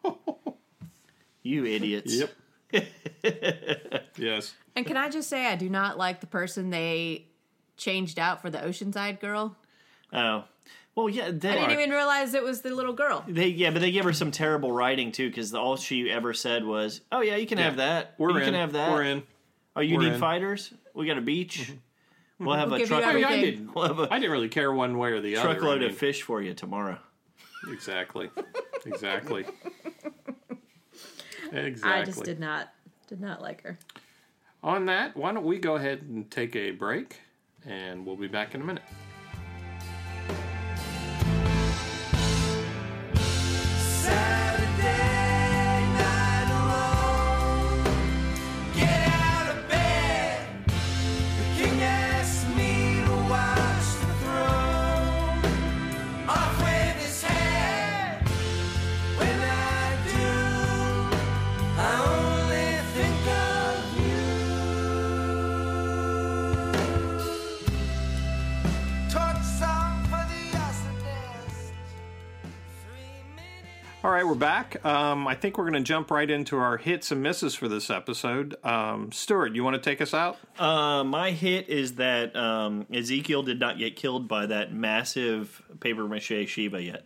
you idiots.
Yep. Yes.
And can I just say, I do not like the person they changed out for the Oceanside girl.
Oh. Well, yeah,
I didn't even realize it was the little girl.
But they gave her some terrible writing too, because all she ever said was, "Oh yeah, you can have that.
We're
can have that.
We're in.
Oh, you need fighters? We got a beach. We'll have a truck.
I didn't really care one way or the other.
Truckload of fish for you tomorrow.
Exactly. Exactly.
I just did not like her.
On that, why don't we go ahead and take a break, and we'll be back in a minute. All right, we're back. I think we're going to jump right into our hits and misses for this episode. Stuart, you want to take us out?
My hit is that Ezekiel did not get killed by that massive papier-mâché Shiva yet.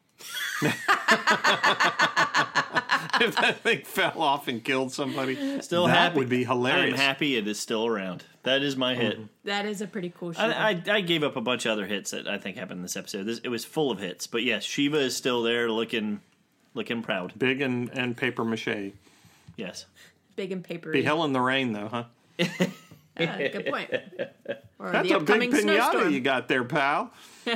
If that thing fell off and killed somebody,
still
that
happy.
Would be hilarious.
I'm happy it is still around. That is my hit.
That is a pretty cool Shiva.
I gave up a bunch of other hits that I think happened in this episode. It was full of hits. But yes, Shiva is still there looking proud.
Big and paper mache.
Yes.
Big and papery.
Be hell in the rain, though, huh?
Good point. Or
that's
the
a big pinata
snowstorm.
you got there, pal.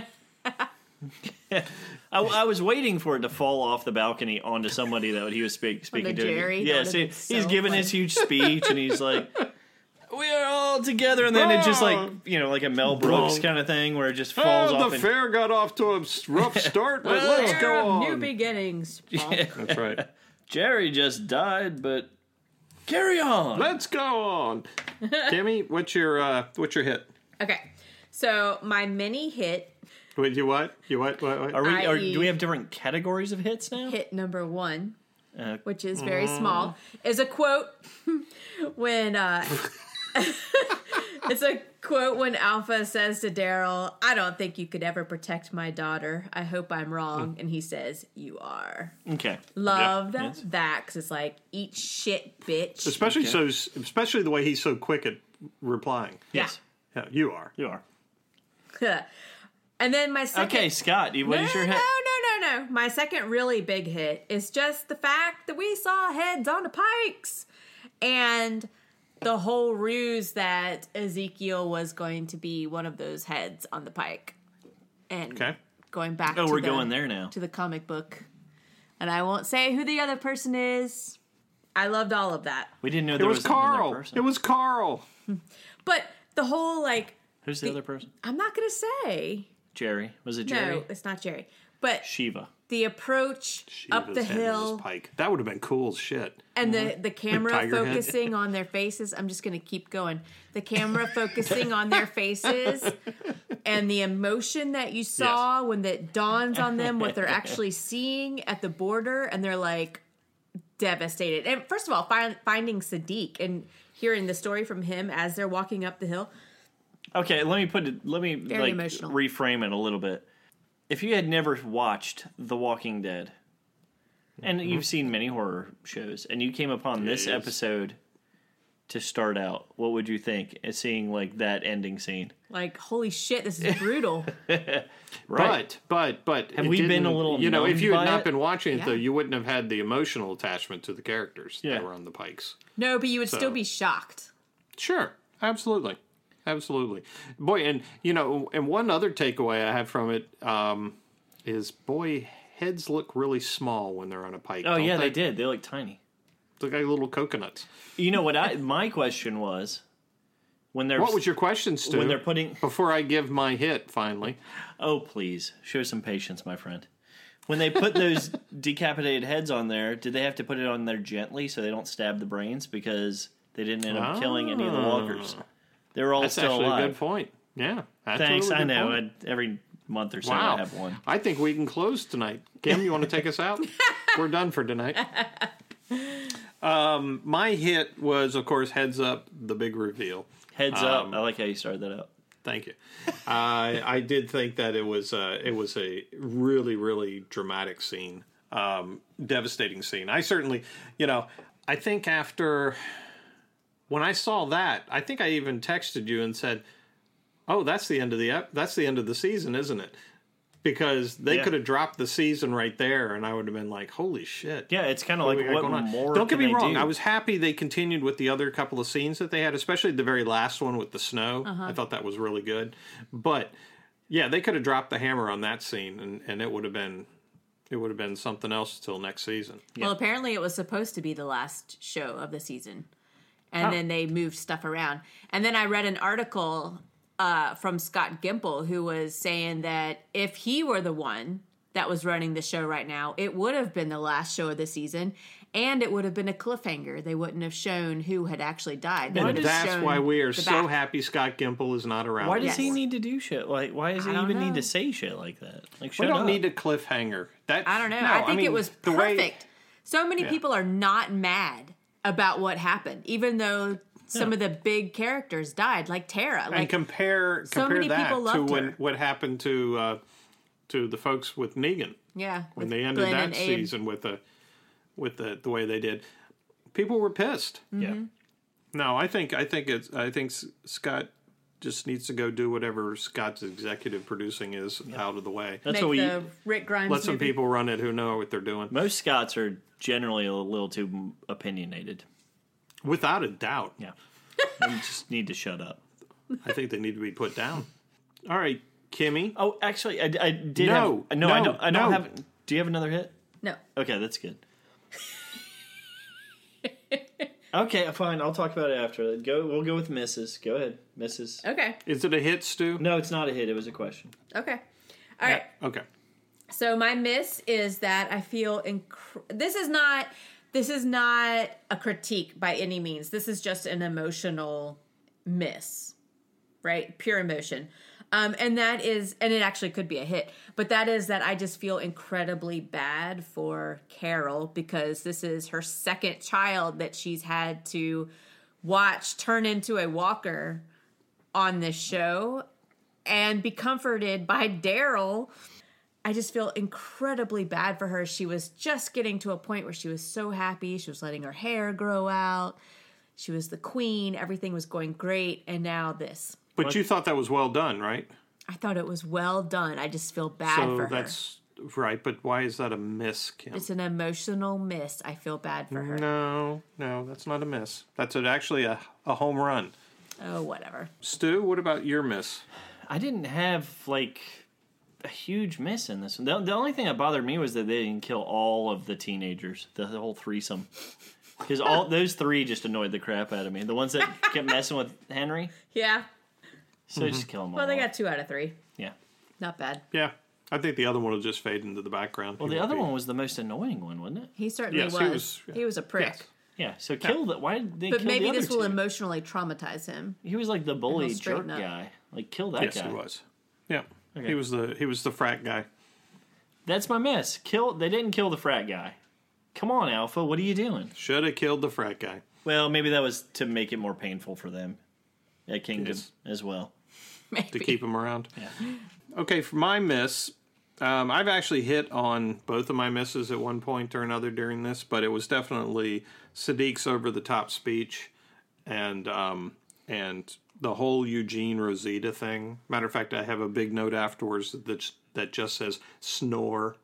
I was waiting for it to fall off the balcony onto somebody that he was speaking to.
Jerry,
yeah, he's giving his huge speech, and he's like, "We are all together," and then it just like a Mel Brooks kind of thing where it just falls off.
The fair got off to a rough start, but let's go on.
New beginnings.
That's right.
Jerry just died, but Carry on.
Let's go on. Kimmy, what's your hit?
Okay, so my mini hit,
Wait, you what? What?
Are we? Do we have different categories of hits now?
hit number 1, which is very small, is a quote when it's a quote when Alpha says to Daryl, "I don't think you could ever protect my daughter. I hope I'm wrong." And he says, "You are."
Okay.
Loved
Yes.
that because it's like, eat shit, bitch.
Especially the way he's so quick at replying.
Yes.
Yeah, you are.
You are.
And then my second.
Okay, Scott. What is your hit?
No. My second really big hit is just the fact that we saw heads on the pikes. And the whole ruse that Ezekiel was going to be one of those heads on the pike. And going back
we're going there now.
To the comic book. And I won't say who the other person is. I loved all of that.
We didn't know there was
Carl.
another person.
It was Carl.
But the whole, like...
Who's the other person?
I'm not going to say.
Jerry. Was it Jerry?
No, it's not Jerry. But
Shiva.
the approach up the hill,
pike. That would have been cool as shit.
and the camera
Tiger head.
focusing on their faces. I'm just going to keep going. The camera focusing on their faces, and the emotion that you saw when it dawns on them what they're actually seeing at the border, and they're like devastated. And first of all, finding Sadiq and hearing the story from him as they're walking up the hill.
Okay, let me
Very emotional.
reframe it a little bit. If you had never watched The Walking Dead, and you've seen many horror shows, and you came upon this episode to start out, what would you think? Seeing like that ending scene,
Like, holy shit, this is brutal.
Right. But
have we been a little?
You know, if you had not
been
been watching it, though,
Yeah.
you wouldn't have had the emotional attachment to the characters
Yeah.
that were on the pikes.
No, but you would still be shocked.
Sure, absolutely. Boy, and you know, and one other takeaway I have from it is, boy, heads look really small when they're on a pike.
Oh
don't
yeah, they did. They look tiny.
Look like little coconuts.
You know what? My question was when they're
What was your question, Stu?
when they're putting?
Before I give my hit, finally.
Oh please, show some patience, my friend. When they put those decapitated heads on there, did they have to put it on there gently so they don't stab the brains because they didn't end up killing any of the walkers? They were all
That's
still
actually
alive.
a good point. Yeah. That's
Thanks,
a really
I
good
know.
point.
Every month or so
Wow.
I have one.
I think we can close tonight. Kim, you want to take us out? We're done for tonight. My hit was, of course, Heads Up, the big reveal.
Heads up. I like how you started that out.
Thank you. I did think that it was a really, really dramatic scene, devastating scene. I certainly, you know, I think after when I saw that, I think I even texted you and said, "Oh, that's the end of the season, isn't it?" Because they could have dropped the season right there, and I would have been like, "Holy shit!"
Yeah, it's kind of like what more.
Don't get me wrong.
Do?
I was happy they continued with the other couple of scenes that they had, especially the very last one with the snow. I thought that was really good. But yeah, they could have dropped the hammer on that scene, and it would have been something else till next season.
Well, apparently it was supposed to be the last show of the season. And then they moved stuff around. And then I read an article from Scott Gimple who was saying that if he were the one that was running the show right now, it would have been the last show of the season, and it would have been a cliffhanger. They wouldn't have shown who had actually died. They
And
would have
that's
shown
why we are
the
so
back.
happy Scott Gimple is not around.
Why does he
anymore.
need to do shit? Like, why does he
don't
even
know.
need to say shit like that? Like,
We
shut
don't
up.
need a cliffhanger. That
I don't know.
No,
I think
mean,
it was
the way-
perfect. So many people are not mad about what happened, even though some of the big characters died, like Tara.
And
Like,
compare
many
that
people
to
loved her.
what happened to the folks with Negan
yeah,
when
with
they ended
Glenn
that
and Abe.
season with the way they did. People were pissed.
Yeah.
No, I think Scott just needs to go do whatever Scott's executive producing is out of the way.
That's
Make
what we.
the Rick Grimes
Let some
movie.
people run it who know what they're doing.
Most Scots are generally a little too opinionated.
Without a doubt.
Yeah. They just need to shut up.
I think they need to be put down. All right, Kimmy.
Oh, actually, I did
No,
have.
no,
I don't
no.
have. Do you have another hit?
No.
Okay, that's good. Okay, fine. I'll talk about it after. We'll go with Mrs. Go ahead, Mrs.
Okay.
Is it a hit, Stu?
No, it's not a hit. It was a question.
Okay. All right.
Okay.
So my miss is that I feel this This is not a critique by any means. This is just an emotional miss, right? Pure emotion. And that is, and it actually could be a hit, but that is that I just feel incredibly bad for Carol because this is her second child that she's had to watch turn into a walker on this show and be comforted by Daryl. I just feel incredibly bad for her. She was just getting to a point where she was so happy. She was letting her hair grow out. She was the queen. Everything was going great. And now this.
But you thought that was well done, right?
I thought it was well done. I just feel bad for her.
So that's right. But why is that a miss, Kim?
It's an emotional miss. I feel bad for her.
No, that's not a miss. That's actually a home run.
Oh, whatever.
Stu, what about your miss?
I didn't have, like, a huge miss in this one. The only thing that bothered me was that they didn't kill all of the teenagers, the whole threesome. Because all those three just annoyed the crap out of me. The ones that kept messing with Henry.
Yeah.
So just kill them all.
Well, they got 2 out of 3.
Yeah.
Not bad.
Yeah. I think the other one will just fade into the background.
Well, the other one was the most annoying one, wasn't it?
He certainly
Yes,
was. He was a prick.
Yes.
Yeah, so kill the... Why did they
But
kill
maybe
the other
this will
two?
emotionally traumatize him.
He was like the bully
he'll straighten
jerk
up.
guy. Like, kill that
Yes,
guy.
he was. Yeah.
Okay.
He was the frat guy.
That's my miss. They didn't kill the frat guy. Come on, Alpha, what are you doing?
Should have killed the frat guy.
Well, maybe that was to make it more painful for them at Kingdom
Yes.
as well.
Maybe.
To keep him around.
Yeah.
Okay, for my miss, I've actually hit on both of my misses at one point or another during this, but it was definitely Sadiq's over-the-top speech and the whole Eugene Rosita thing. Matter of fact, I have a big note afterwards that just says snore.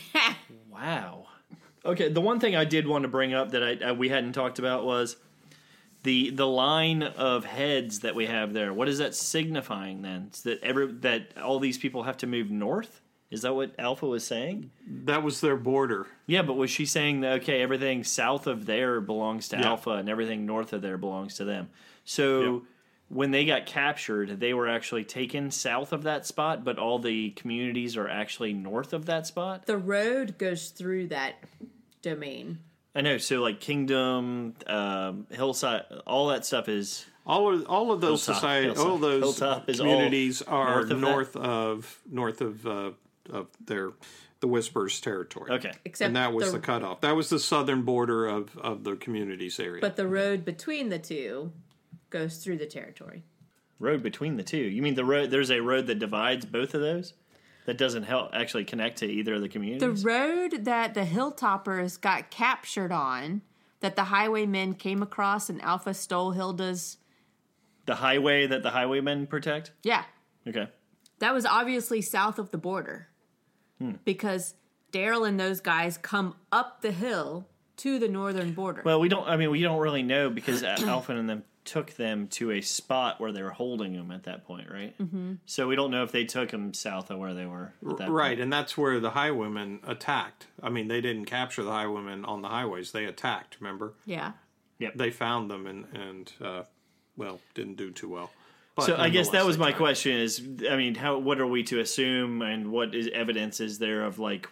Wow. Okay, the one thing I did want to bring up that we hadn't talked about was the line of heads that we have there. What is that signifying then? It's that all these people have to move north? Is that what Alpha was saying?
That was their border.
Yeah, but was she saying that, okay, everything south of there belongs to
Yeah.
Alpha and everything north of there belongs to them? So when they got captured, they were actually taken south of that spot, but all the communities are actually north of that spot?
The road goes through that domain.
I know, so like Kingdom, Hillside, all that stuff is...
All of those
Hilltop,
societies, all of those
Hilltop is all
communities are
north of
north of the Whispers territory.
Okay.
Except
and that was the cutoff. That was the southern border of the communities area.
But the road between the two goes through the territory.
Road between the two. You mean the road? There's a road that divides both of those? That doesn't actually connect to either of the
The
communities?
road that the Hilltoppers got captured on, that the highwaymen came across and Alpha stole Hilda's...
The highway that the highwaymen protect?
Yeah.
Okay.
That was obviously south of the border. Because Daryl and those guys come up the hill to the northern border.
Well, we don't really know because Alpha and them took them to a spot where they were holding them at that point, right? Mm-hmm. So we don't know if they took them south of where they were at that
right,
point.
and that's where the highwaymen attacked. I mean, they didn't capture the highwaymen on the highways; they attacked. Remember?
Yeah.
They found them and didn't do too well. But
So I guess that
nonetheless,
was
they
my
tried.
question is, I mean, what are we to assume and what evidence is there of like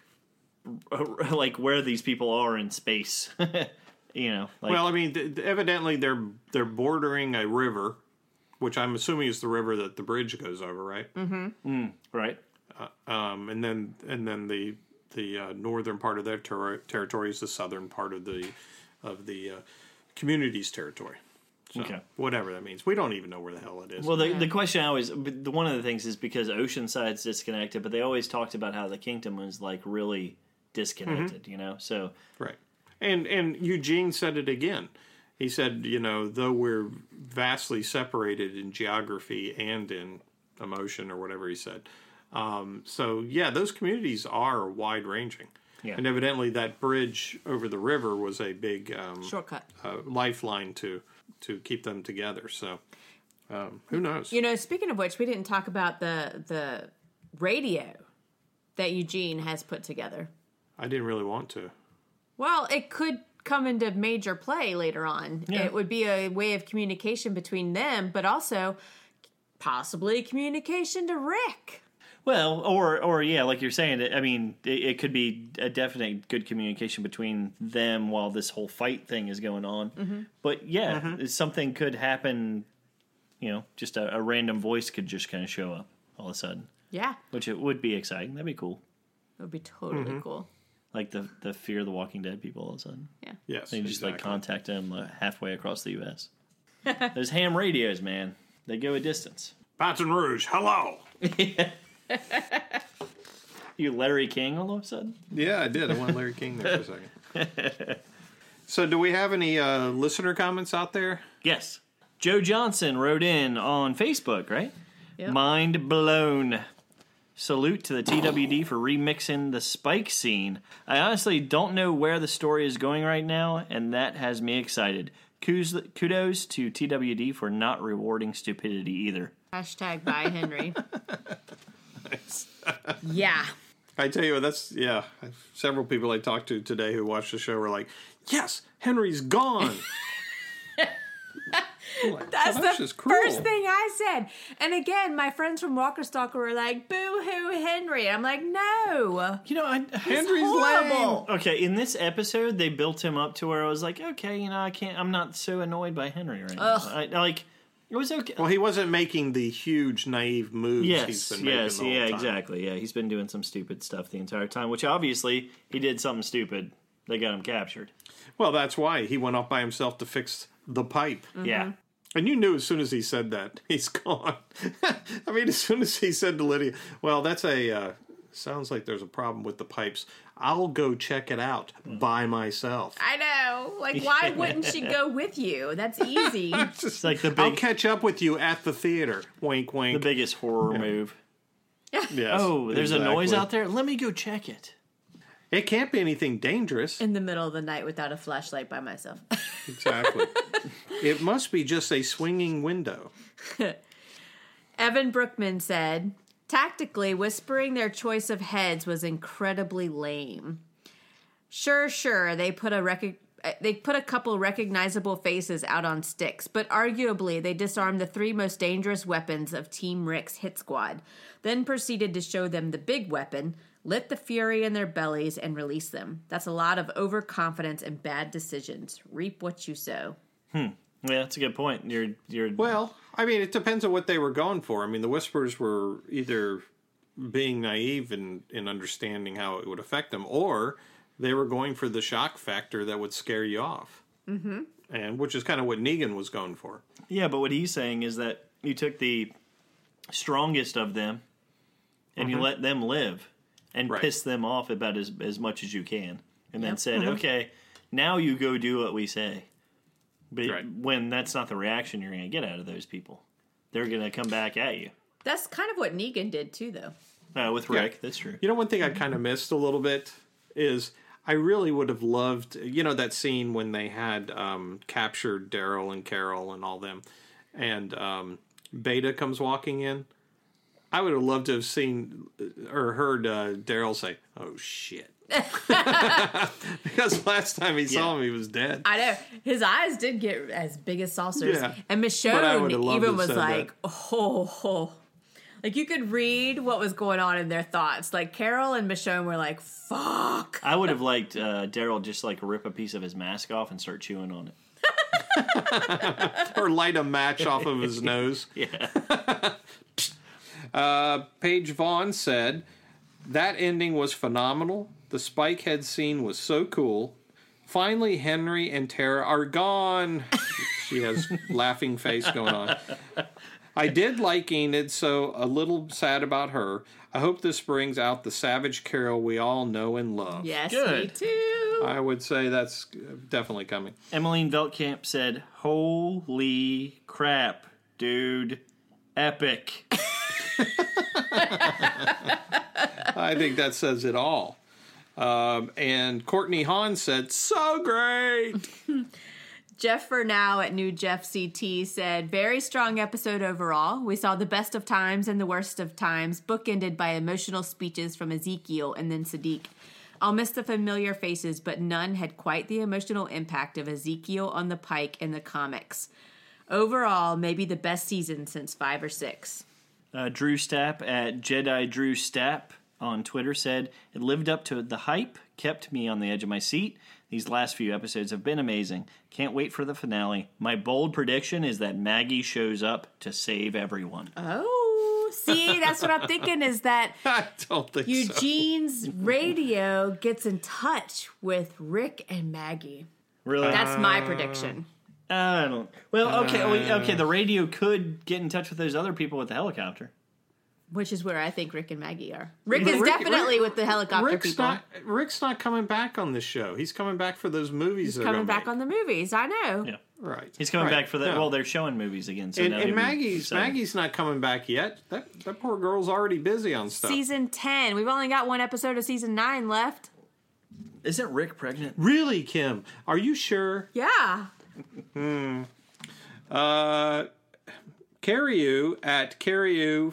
where these people are in space? You know, like,
Well, I mean, evidently they're bordering a river, which I'm assuming is the river that the bridge goes over, right?
right?
And then the northern part of their territory is the southern part of the community's territory. So,
Okay.
whatever that means, we don't even know where the hell it is.
Well, the question I always, one of the things is because Oceanside's disconnected, but they always talked about how the Kingdom was like really disconnected, you know. So
right, and Eugene said it again. He said, though we're vastly separated in geography and in emotion, or whatever he said. So yeah, those communities are wide ranging.
Yeah.
And evidently that bridge over the river was a big
Shortcut.
lifeline to keep them together. So who knows?
Speaking of which, we didn't talk about the radio that Eugene has put together.
I didn't really want to.
Well, it could come into major play later on.
Yeah.
It would be a way of communication between them, but also possibly communication to Rick.
Well, or yeah, like you're saying, I mean, it could be a definite good communication between them while this whole fight thing is going on. But yeah, something could happen, just a random voice could just kind of show up all of a sudden.
Yeah.
Which it would be exciting. That'd be cool.
It would be totally cool.
Like the Fear the Walking Dead people all of a sudden.
Yeah.
Yes,
They just
exactly.
contact them halfway across the U.S. Those ham radios, man. They go a distance.
Baton Rouge, hello.
You Larry King all of a sudden?
Yeah, I did. I went Larry King there for a second. So do we have any listener comments out there?
Yes. Joe Johnson wrote in on Facebook, right?
Yep.
Mind blown. Salute to the TWD for remixing the Spike scene. I honestly don't know where the story is going right now, and that has me excited. Kudos to TWD for not rewarding stupidity either.
Hashtag bye, Henry. Yeah.
I tell you what, several people I talked to today who watched the show were like, yes, Henry's gone.
That's the
just cruel.
first thing I said. And again, my friends from Walker Stalker were like, boo-hoo, Henry. I'm like, no.
Henry's
horrible.
lame.
Okay, in this episode, they built him up to where I was like, okay, I'm not so annoyed by Henry right now. It was okay.
Well, he wasn't making the huge naive moves he's been making the whole time.
Exactly. Yeah, he's been doing some stupid stuff the entire time, which obviously he did something stupid. They got him captured.
Well, that's why he went off by himself to fix the pipe.
Yeah.
And you knew as soon as he said that, he's gone. I mean, as soon as he said to Lydia, well, that's sounds like there's a problem with the pipes. I'll go check it out by myself.
I know. Like, why wouldn't she go with you? That's easy.
It's like
I'll catch up with you at the theater. Wink,
the
wink.
biggest horror move.
Yes,
Oh, there's a noise
exactly.
out there? Let me go check it.
It can't be anything dangerous.
In the middle of the night without a flashlight by myself.
Exactly. It must be just a swinging window.
Evan Brookman said, tactically, whispering their choice of heads was incredibly lame. Sure, they put a couple recognizable faces out on sticks, but arguably they disarmed the three most dangerous weapons of Team Rick's hit squad, then proceeded to show them the big weapon, lit the fury in their bellies, and release them. That's a lot of overconfidence and bad decisions. Reap what you sow.
Yeah, that's a good point. You're
Well, I mean, it depends on what they were going for. I mean, the Whispers were either being naive in understanding how it would affect them, or they were going for the shock factor that would scare you off. Mm-hmm. And which is kind of what Negan was going for.
Yeah, but what he's saying is that you took the strongest of them and you let them live and
Right.
piss them off about as much as you can. And then said, okay, now you go do what we say. But
Right.
when that's not the reaction you're going to get out of those people, they're going to come back at you.
That's kind of what Negan did, too, though.
With Rick, that's true.
You know, one thing I kind of missed a little bit is I really would have loved, that scene when they had captured Daryl and Carol and all them, and Beta comes walking in. I would have loved to have seen or heard Daryl say, "Oh shit," because last time he saw him, he was dead.
I know. His eyes did get as big as saucers.
Yeah.
And
But I would have
Michonne
loved to
even
have
was
said
like,
that.
oh. Like, you could read what was going on in their thoughts. Like, Carol and Michonne were like, fuck.
I would have liked Daryl just rip a piece of his mask off and start chewing on it.
Or light a match off of his nose.
Yeah.
Paige Vaughn said, that ending was phenomenal. The Spikehead scene was so cool. Finally, Henry and Tara are gone. She has laughing face going on. I did like Enid, so a little sad about her. I hope this brings out the savage Carol we all know and love.
Yes,
Good.
me too.
I would say that's definitely coming.
Emmeline Veltkamp said, holy crap, dude. Epic.
I think that says it all. And Courtney Hahn said, so great.
Jeff Furnow at New Jeff CT said, very strong episode overall. We saw the best of times and the worst of times, bookended by emotional speeches from Ezekiel and then Sadiq. I'll miss the familiar faces, but none had quite the emotional impact of Ezekiel on the Pike in the comics. Overall, maybe the best season since 5 or 6.
Drew Stapp at Jedi Drew Stapp on Twitter said, "It lived up to the hype, kept me on the edge of my seat. These last few episodes have been amazing. Can't wait for the finale. My bold prediction is that Maggie shows up to save everyone."
Oh, see, that's what I'm thinking is that
I don't think
Eugene's radio gets in touch with Rick and Maggie.
Really?
That's my prediction.
I don't. Well, okay. The radio could get in touch with those other people with the helicopter.
Which is where I think Rick and Maggie are. Rick is definitely with the helicopter people.
Rick's not coming back on this show. He's coming back for those movies.
He's coming back on the movies. I know.
Yeah.
Right.
He's coming
right.
back for that.
No.
Well, they're showing movies again. So
And Maggie's not coming back yet. That poor girl's already busy on stuff.
Season 10. We've only got one episode of season 9 left.
Isn't Rick pregnant?
Really, Kim? Are you sure?
Yeah.
Carryu at Carryu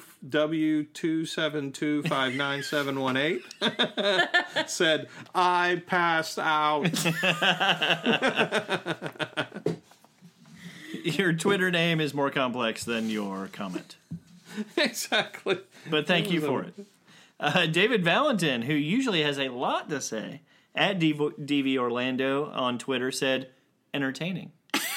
W272597118 said, "I passed out."
Your Twitter name is more complex than your comment.
Exactly.
But thank you for it. David Valentin, who usually has a lot to say, at DV Orlando on Twitter said, "Entertaining."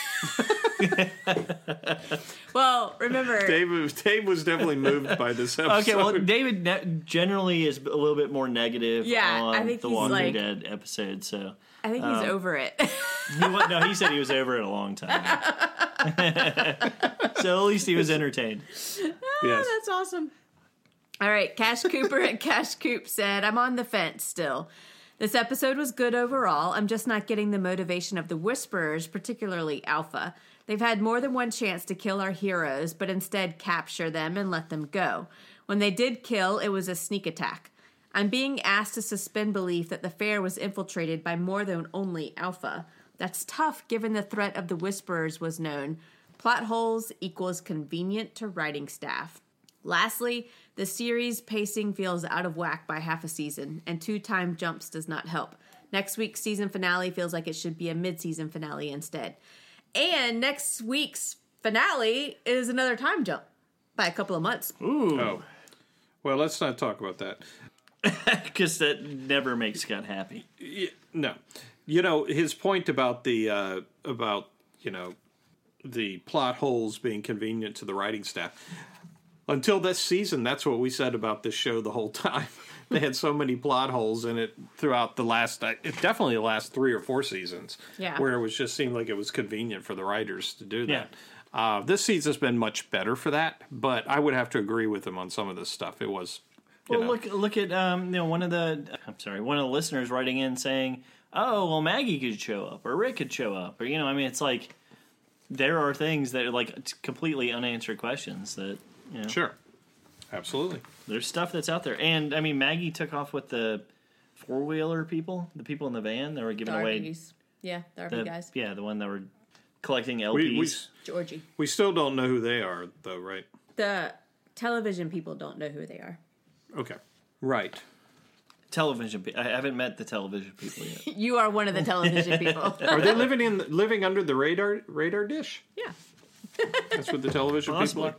Well, remember...
Dave was definitely moved by this episode.
Okay, well, David generally is a little bit more negative on
I think
the
he's
Walking Dead episode, so...
I think he's over it.
he said he was over it a long time. So at least he was entertained.
Yes.
That's awesome. All right, Cash Cooper at Cash Coop said, "I'm on the fence still. This episode was good overall. I'm just not getting the motivation of the Whisperers, particularly Alpha. They've had more than one chance to kill our heroes, but instead capture them and let them go. When they did kill, it was a sneak attack. I'm being asked to suspend belief that the fair was infiltrated by more than only Alpha. That's tough given the threat of the Whisperers was known. Plot holes equals convenient to writing staff. Lastly, the series pacing feels out of whack by half a season, and 2 time jumps does not help. Next week's season finale feels like it should be a mid-season finale instead. And next week's finale is another time jump by a couple of months."
Ooh.
Oh. Well, let's not talk about that.
Because that never makes Scott happy.
No. You know, his point about the plot holes being convenient to the writing staff. Until this season, that's what we said about this show the whole time. They had so many plot holes in it throughout definitely the last 3 or 4 seasons.
Yeah.
Where it was just seemed like it was convenient for the writers to do that.
Yeah.
This season's been much better for that, but I would have to agree with him on some of this stuff. It was,
Look at one of the listeners writing in saying, "Oh, well, Maggie could show up, or Rick could show up, or it's like there are things that are like completely unanswered questions that."
Sure. Absolutely.
There's stuff that's out there. And, I mean, Maggie took off with the 4-wheeler people, the people in the van that were giving away...
Yeah, the RV guys.
Yeah, the one that were collecting LPs.
Georgie.
We still don't know who they are, though, right?
The television people don't know who they are.
Okay. Right.
Television people. I haven't met the television people yet.
You are one of the television people.
Are they living under the radar dish?
Yeah.
That's what the television people are?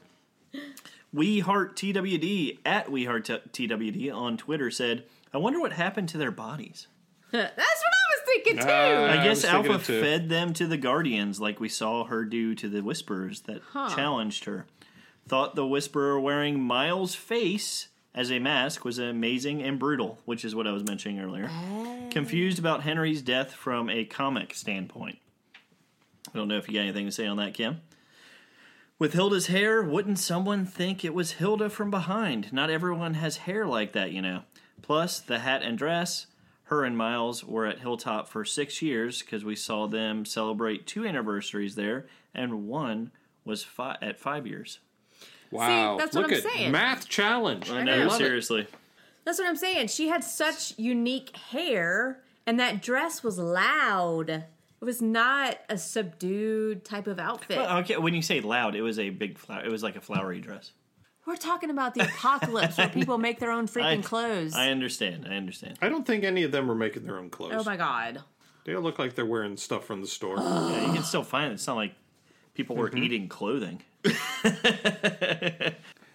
We Heart TWD at We Heart TWD on Twitter said, "I wonder what happened to their bodies."
That's what I was thinking too.
I guess
was thinking
Alpha
it too.
fed them to the Guardians like we saw her do to the Whisperers that challenged her. Thought the Whisperer wearing Miles' face as a mask was amazing and brutal, which is what I was mentioning earlier. Confused about Henry's death from a comic standpoint. I don't know if you got anything to say on that, Kim. With Hilda's hair, wouldn't someone think it was Hilda from behind? Not everyone has hair like that, Plus, the hat and dress. Her and Miles were at Hilltop for 6 years because we saw them celebrate 2 anniversaries there, and one was at 5 years.
Wow.
See, that's what
Look
I'm
at
saying.
math challenge.
I know,
love it.
seriously.
That's what I'm saying. She had such unique hair, and that dress was loud. It was not a subdued type of outfit.
Well, okay, when you say loud, it was a big flower. It was like a flowery dress.
We're talking about the apocalypse where people make their own freaking clothes.
I understand.
I don't think any of them are making their own clothes.
Oh my god.
They all look like they're wearing stuff from the store.
Yeah, you can still find it. It's not like people were eating clothing.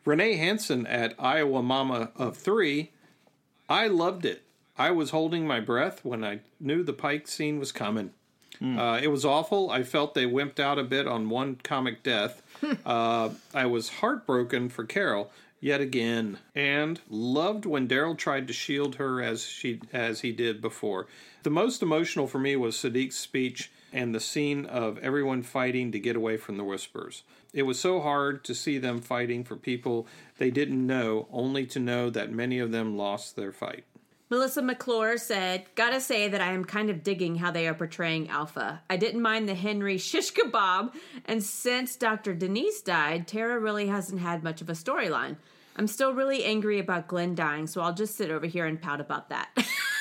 Renee Hansen at Iowa Mama of 3. I loved it. I was holding my breath when I knew the Pike scene was coming. It was awful. I felt they wimped out a bit on one comic death. I was heartbroken for Carol yet again, and loved when Daryl tried to shield her as he did before. The most emotional for me was Sadiq's speech and the scene of everyone fighting to get away from the Whisperers. It was so hard to see them fighting for people they didn't know, only to know that many of them lost their fight.
Melissa McClure said, "Gotta say that I am kind of digging how they are portraying Alpha. I didn't mind the Henry shish kebab, and since Dr. Denise died, Tara really hasn't had much of a storyline. I'm still really angry about Glenn dying, so I'll just sit over here and pout about that."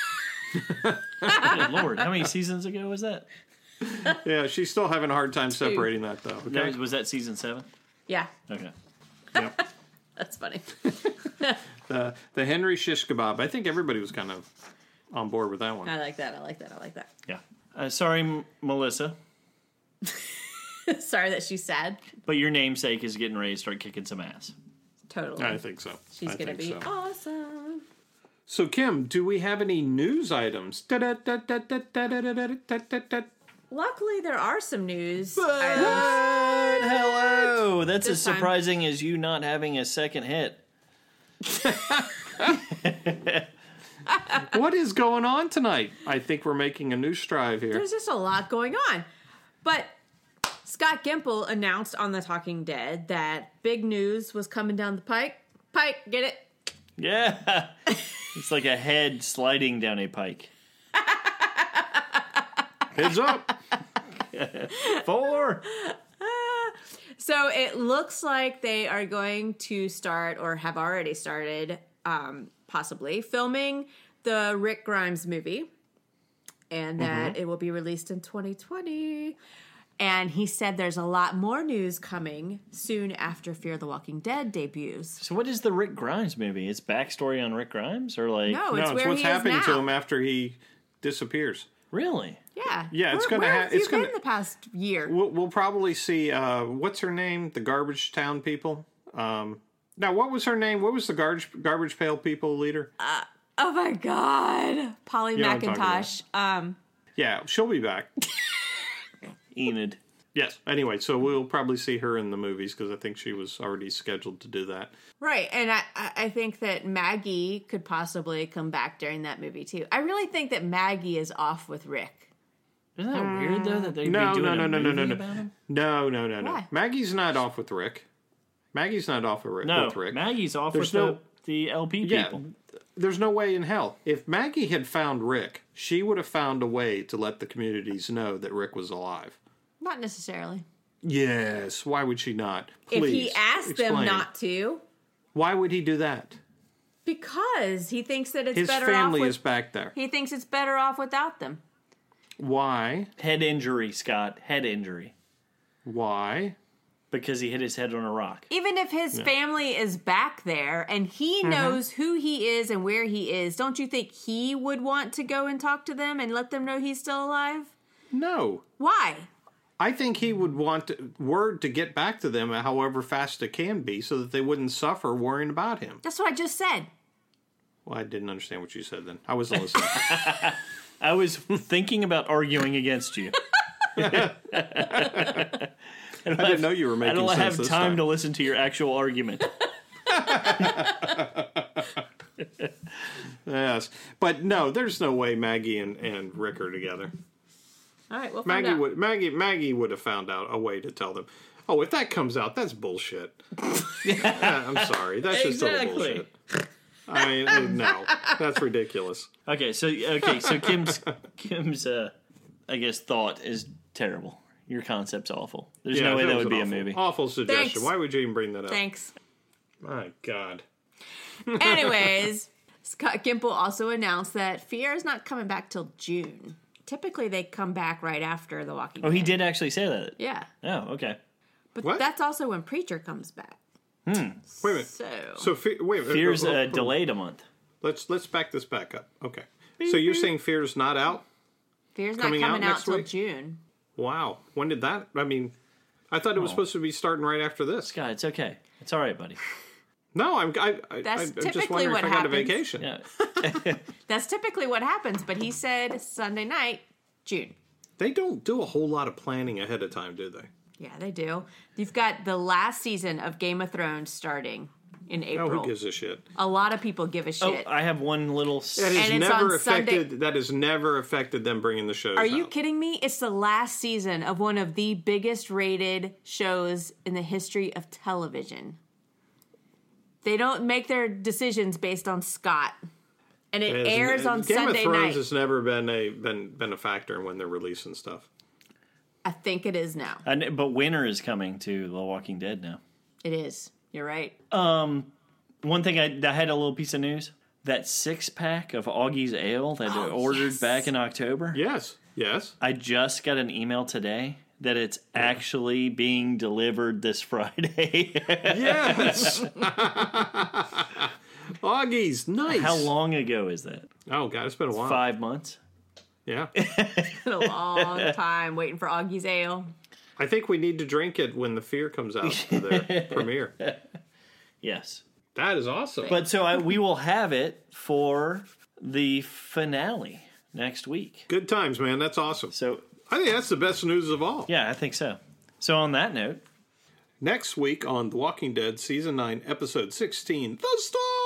Good Lord, how many seasons ago was that?
Yeah, she's still having a hard time separating that, though. Okay?
Was that season 7?
Yeah,
Okay.
Yep.
that's funny.
The Henry shish kebab. I think everybody was kind of on board with that one.
I like that.
Yeah. Sorry, Melissa,
Sorry that she's sad.
but your namesake is getting ready to start kicking some ass.
Totally.
I think so.
She's going to be awesome.
So, Kim, do we have any news items?
Luckily, there are some news
But
items.
hello! That's
This
as
time.
surprising as you not having a second hit.
What is going on tonight? I think we're making a new strive here.
There's just a lot going on. But Scott Gimple announced on The Talking Dead that big news was coming down the pike. Pike, get it?
Yeah! It's like a head sliding down a pike.
Heads up.
4!
So it looks like they are going to start, or have already started, possibly, filming the Rick Grimes movie. And that it will be released in 2020. And he said there's a lot more news coming soon after Fear the Walking Dead debuts.
So what is the Rick Grimes movie? It's backstory on Rick Grimes? Or like...
No,
No,
it's
it's
where
what's
he is
happening
now.
to him after he disappears.
Really?
Yeah.
Yeah, it's
Where
gonna
have
it's
you
gonna-
been the past year?
We'll probably see, what's her name? The Garbage Town people? Now, what was her name? What was the Garbage Pail people leader?
Oh my God. Polly
You know what I'm
McIntosh.
Yeah, she'll be back.
Enid.
Yes. Anyway, so we'll probably see her in the movies because I think she was already scheduled to do that.
Right, and I think that Maggie could possibly come back during that movie too. I really think that Maggie is off with Rick.
Isn't that weird, though, that they'd
No,
be doing
no,
a
no, no,
movie
no, no.
about him?
No.
Why?
Maggie's not off with Rick. Maggie's not off with Rick.
No,
with Rick.
Maggie's off
There's
with the LP
Yeah,
people.
there's no way in hell. If Maggie had found Rick, she would have found a way to let the communities know that Rick was alive.
Not necessarily.
Yes. Why would she not?
If
Please,
he asked them
explain.
not to,
Why would he do that?
because he thinks that it's
His
better
family
off with,
is back there.
he thinks it's better off without them.
Why?
Head injury, Scott. Head injury.
Why?
Because he hit his head on a rock.
Even if his family is back there and he knows who he is and where he is, don't you think he would want to go and talk to them and let them know he's still alive?
No.
Why?
I think he would want word to get back to them however fast it can be so that they wouldn't suffer worrying about him.
That's what I just said.
Well, I didn't understand what you said then. I wasn't listening.
I was thinking about arguing against you.
I didn't know you were making
I don't
sense
have
this
time to listen to your actual argument.
Yes. But no, there's no way Maggie and Rick are together.
All right, we'll find out.
Maggie would have found out a way to tell them. Oh, if that comes out, that's bullshit. I'm sorry. That's just total
Exactly.
bullshit. I mean, no. That's ridiculous.
Okay, so Kim's I guess thought is terrible. Your concept's awful. There's no way that would be a movie.
Awful suggestion.
Thanks.
Why would you even bring that up?
Thanks.
My God.
Anyways, Scott Gimple also announced that Fear is not coming back till June. Typically, they come back right after The Walking Dead.
Oh, he did actually say that.
Yeah.
Oh, okay.
But
What?
that's also when Preacher comes back.
Wait a minute.
So
Wait a minute.
Fear's
Hold on.
delayed a month.
Let's back this back up. Okay. So you're saying Fear's not out?
Fear's not
Coming
coming
out
out
next
till
week?
June.
Wow. When did that? I mean, I thought it was supposed to be starting right after this.
Scott, it's okay. It's all right, buddy.
No, I'm
That's
just
typically
wondering
what
if I got a
happens.
vacation.
Yeah.
That's typically what happens, but he said Sunday night, June.
They don't do a whole lot of planning ahead of time, do they?
Yeah, they do. You've got the last season of Game of Thrones starting in April.
Oh, who gives a shit?
A lot of people give a
Oh,
shit.
I have one little.
That has
And it's
never
on Sunday.
affected. That has never affected them bringing the shows.
Are you
out.
kidding me? It's the last season of one of the biggest rated shows in the history of television. They don't make their decisions based on Scott. And it airs on
Game
Sunday
of Thrones
night.
has never been a factor in when they're releasing stuff.
I think it is now.
But winter is coming to The Walking Dead now.
It is. You're right.
One thing I had a little piece of news. That 6-pack of Augie's Ale that I ordered back in October.
Yes.
I just got an email today that it's actually being delivered this Friday.
Yes. Augie's, nice.
How long ago is that?
Oh god, it's been a while.
5 months?
Yeah.
It's been a long time waiting for Augie's Ale.
I think we need to drink it when The Fear comes out for their premiere.
Yes.
That is awesome.
But so we will have it for the finale next week.
Good times, man. That's awesome.
So,
I think that's the best news of all.
yeah, I think so. So on that note,
Next week on The Walking Dead Season 9, Episode 16, The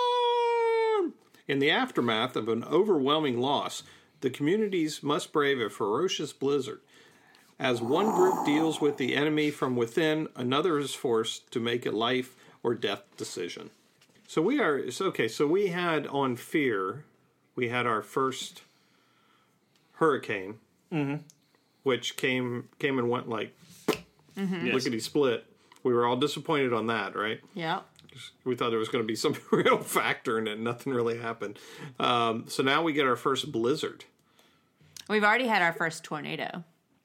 Storm! In the aftermath of an overwhelming loss, the communities must brave a ferocious blizzard. As one group deals with the enemy from within, another is forced to make a life or death decision. So we had on Fear, we had our first hurricane, which came and went like lickety split. We were all disappointed on that, right?
Yeah.
We thought there was going to be some real factor in it. Nothing really happened. So now we get our first blizzard.
We've already had our first tornado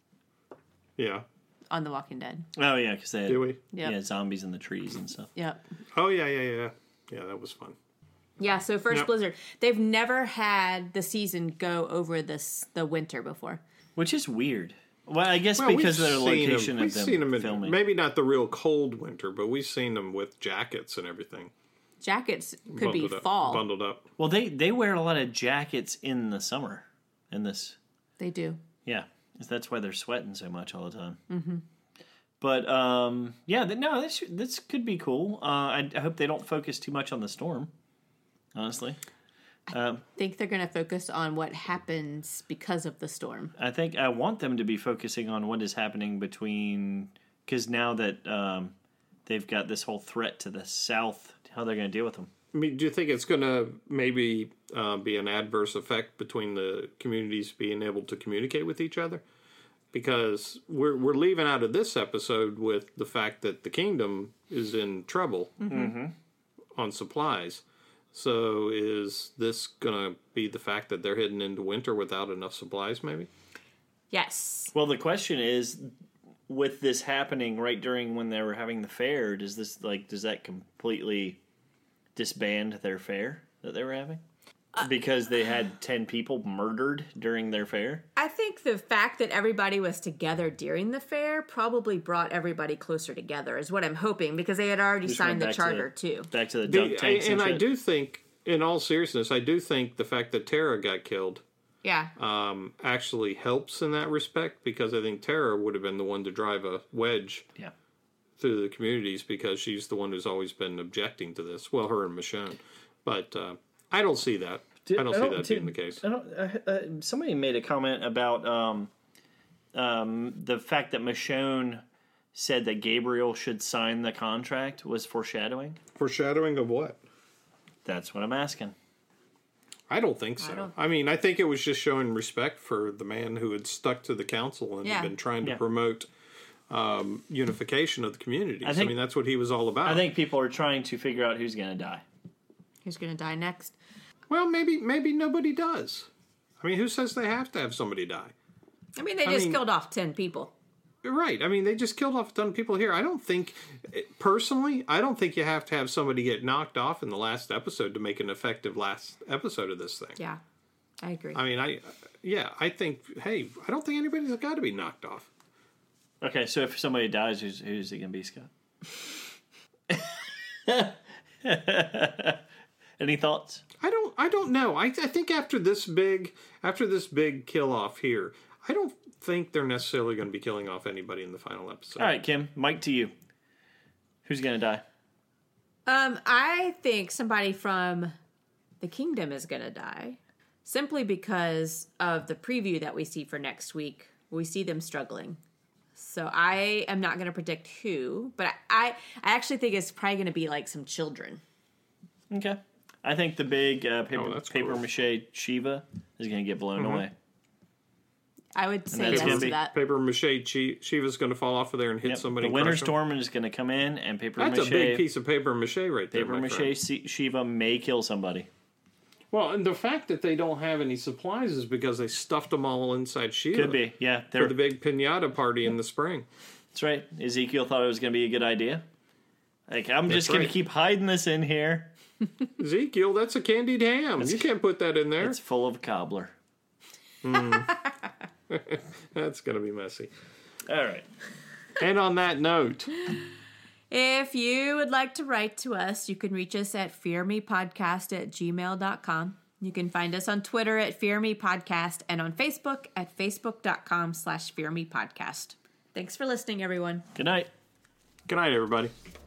Yeah.
on The Walking Dead.
oh yeah, because they had,
Do we?
Yep.
zombies in the trees and stuff.
Yep.
Oh, yeah. Yeah, that was fun.
Yeah, so first
Yep.
blizzard. They've never had the season go over the winter before.
Which is weird. Well, I guess
Well,
because of
we've
the
seen
location
we've
of them
seen them in,
filming.
maybe not the real cold winter, but we've seen them with jackets and everything.
Jackets could be fall.
Bundled up.
Well, they wear a lot of jackets in the summer. In this,
They do.
yeah, that's why they're sweating so much all the time. Mm-hmm. But yeah, no, this could be cool. I hope they don't focus too much on the storm. Honestly,
I think they're going to focus on what happens because of the storm.
I think I want them to be focusing on what is happening between, because now that they've got this whole threat to the south, how they're going to deal with them.
I mean, do you think it's going to maybe be an adverse effect between the communities being able to communicate with each other? Because we're leaving out of this episode with the fact that the kingdom is in trouble on supplies. So is this going to be the fact that they're heading into winter without enough supplies, maybe?
Yes.
Well, the question is, with this happening right during when they were having the fair, does that completely disband their fair that they were having? Because they had 10 people murdered during their fair?
I think the fact that everybody was together during the fair probably brought everybody closer together is what I'm hoping, because they had already
Just
signed the
went
charter too.
Back to the dunk tanks and
I
shit.
do think, in all seriousness, I do think the fact that Tara got killed
Yeah.
actually helps in that respect, because I think Tara would have been the one to drive a wedge
Yeah.
through the communities, because she's the one who's always been objecting to this. Well, her and Michonne. But I don't see that. I don't see that being the case.
Somebody made a comment about the fact that Michonne said that Gabriel should sign the contract was foreshadowing.
Foreshadowing of what?
That's what I'm asking.
I don't think so. I mean, I think it was just showing respect for the man who had stuck to the council and had been trying to promote unification of the communities. I mean, that's what he was all about.
I think people are trying to figure out who's going to die.
Who's going to die next?
Well, maybe nobody does. I mean, who says they have to have somebody die?
I mean, they just killed off 10 people.
Right. I mean, they just killed off a ton of people here. I don't think, personally, I don't think you have to have somebody get knocked off in the last episode to make an effective last episode of this thing.
Yeah, I agree.
I mean, I think, hey, I don't think anybody's got to be knocked off.
Okay, so if somebody dies, who's it going to be, Scott? Any thoughts?
I don't know. I think after this big kill off here, I don't think they're necessarily going to be killing off anybody in the final episode.
All right, Kim, Mike, to you. Who's going to die?
I think somebody from the kingdom is going to die, simply because of the preview that we see for next week. We see them struggling. So I am not going to predict who, but I actually think it's probably going to be like some children.
Okay. I think the big paper
cool.
mache Shiva is going to get blown away.
I would say
that's
yes
gonna
to
be
that.
Paper mache Shiva's going to fall off of there and hit somebody.
The winter storm is going to come in, and paper
That's
mache.
a big piece of paper mache right there.
Paper mache Shiva may kill somebody.
Well, and the fact that they don't have any supplies is because they stuffed them all inside Shiva.
Could be, yeah.
For the big piñata party in the spring.
That's right. Ezekiel thought it was going to be a good idea. Like, I'm just going to keep hiding this in here.
Ezekiel, that's a candied ham. You can't put that in there.
It's full of cobbler.
That's going to be messy.
All right.
And on that note,
If you would like to write to us, you can reach us at fearmepodcast@gmail.com. You can find us on Twitter at fearmepodcast and on Facebook at facebook.com/fearmepodcast. Thanks for listening, everyone.
Good night.
good night, everybody.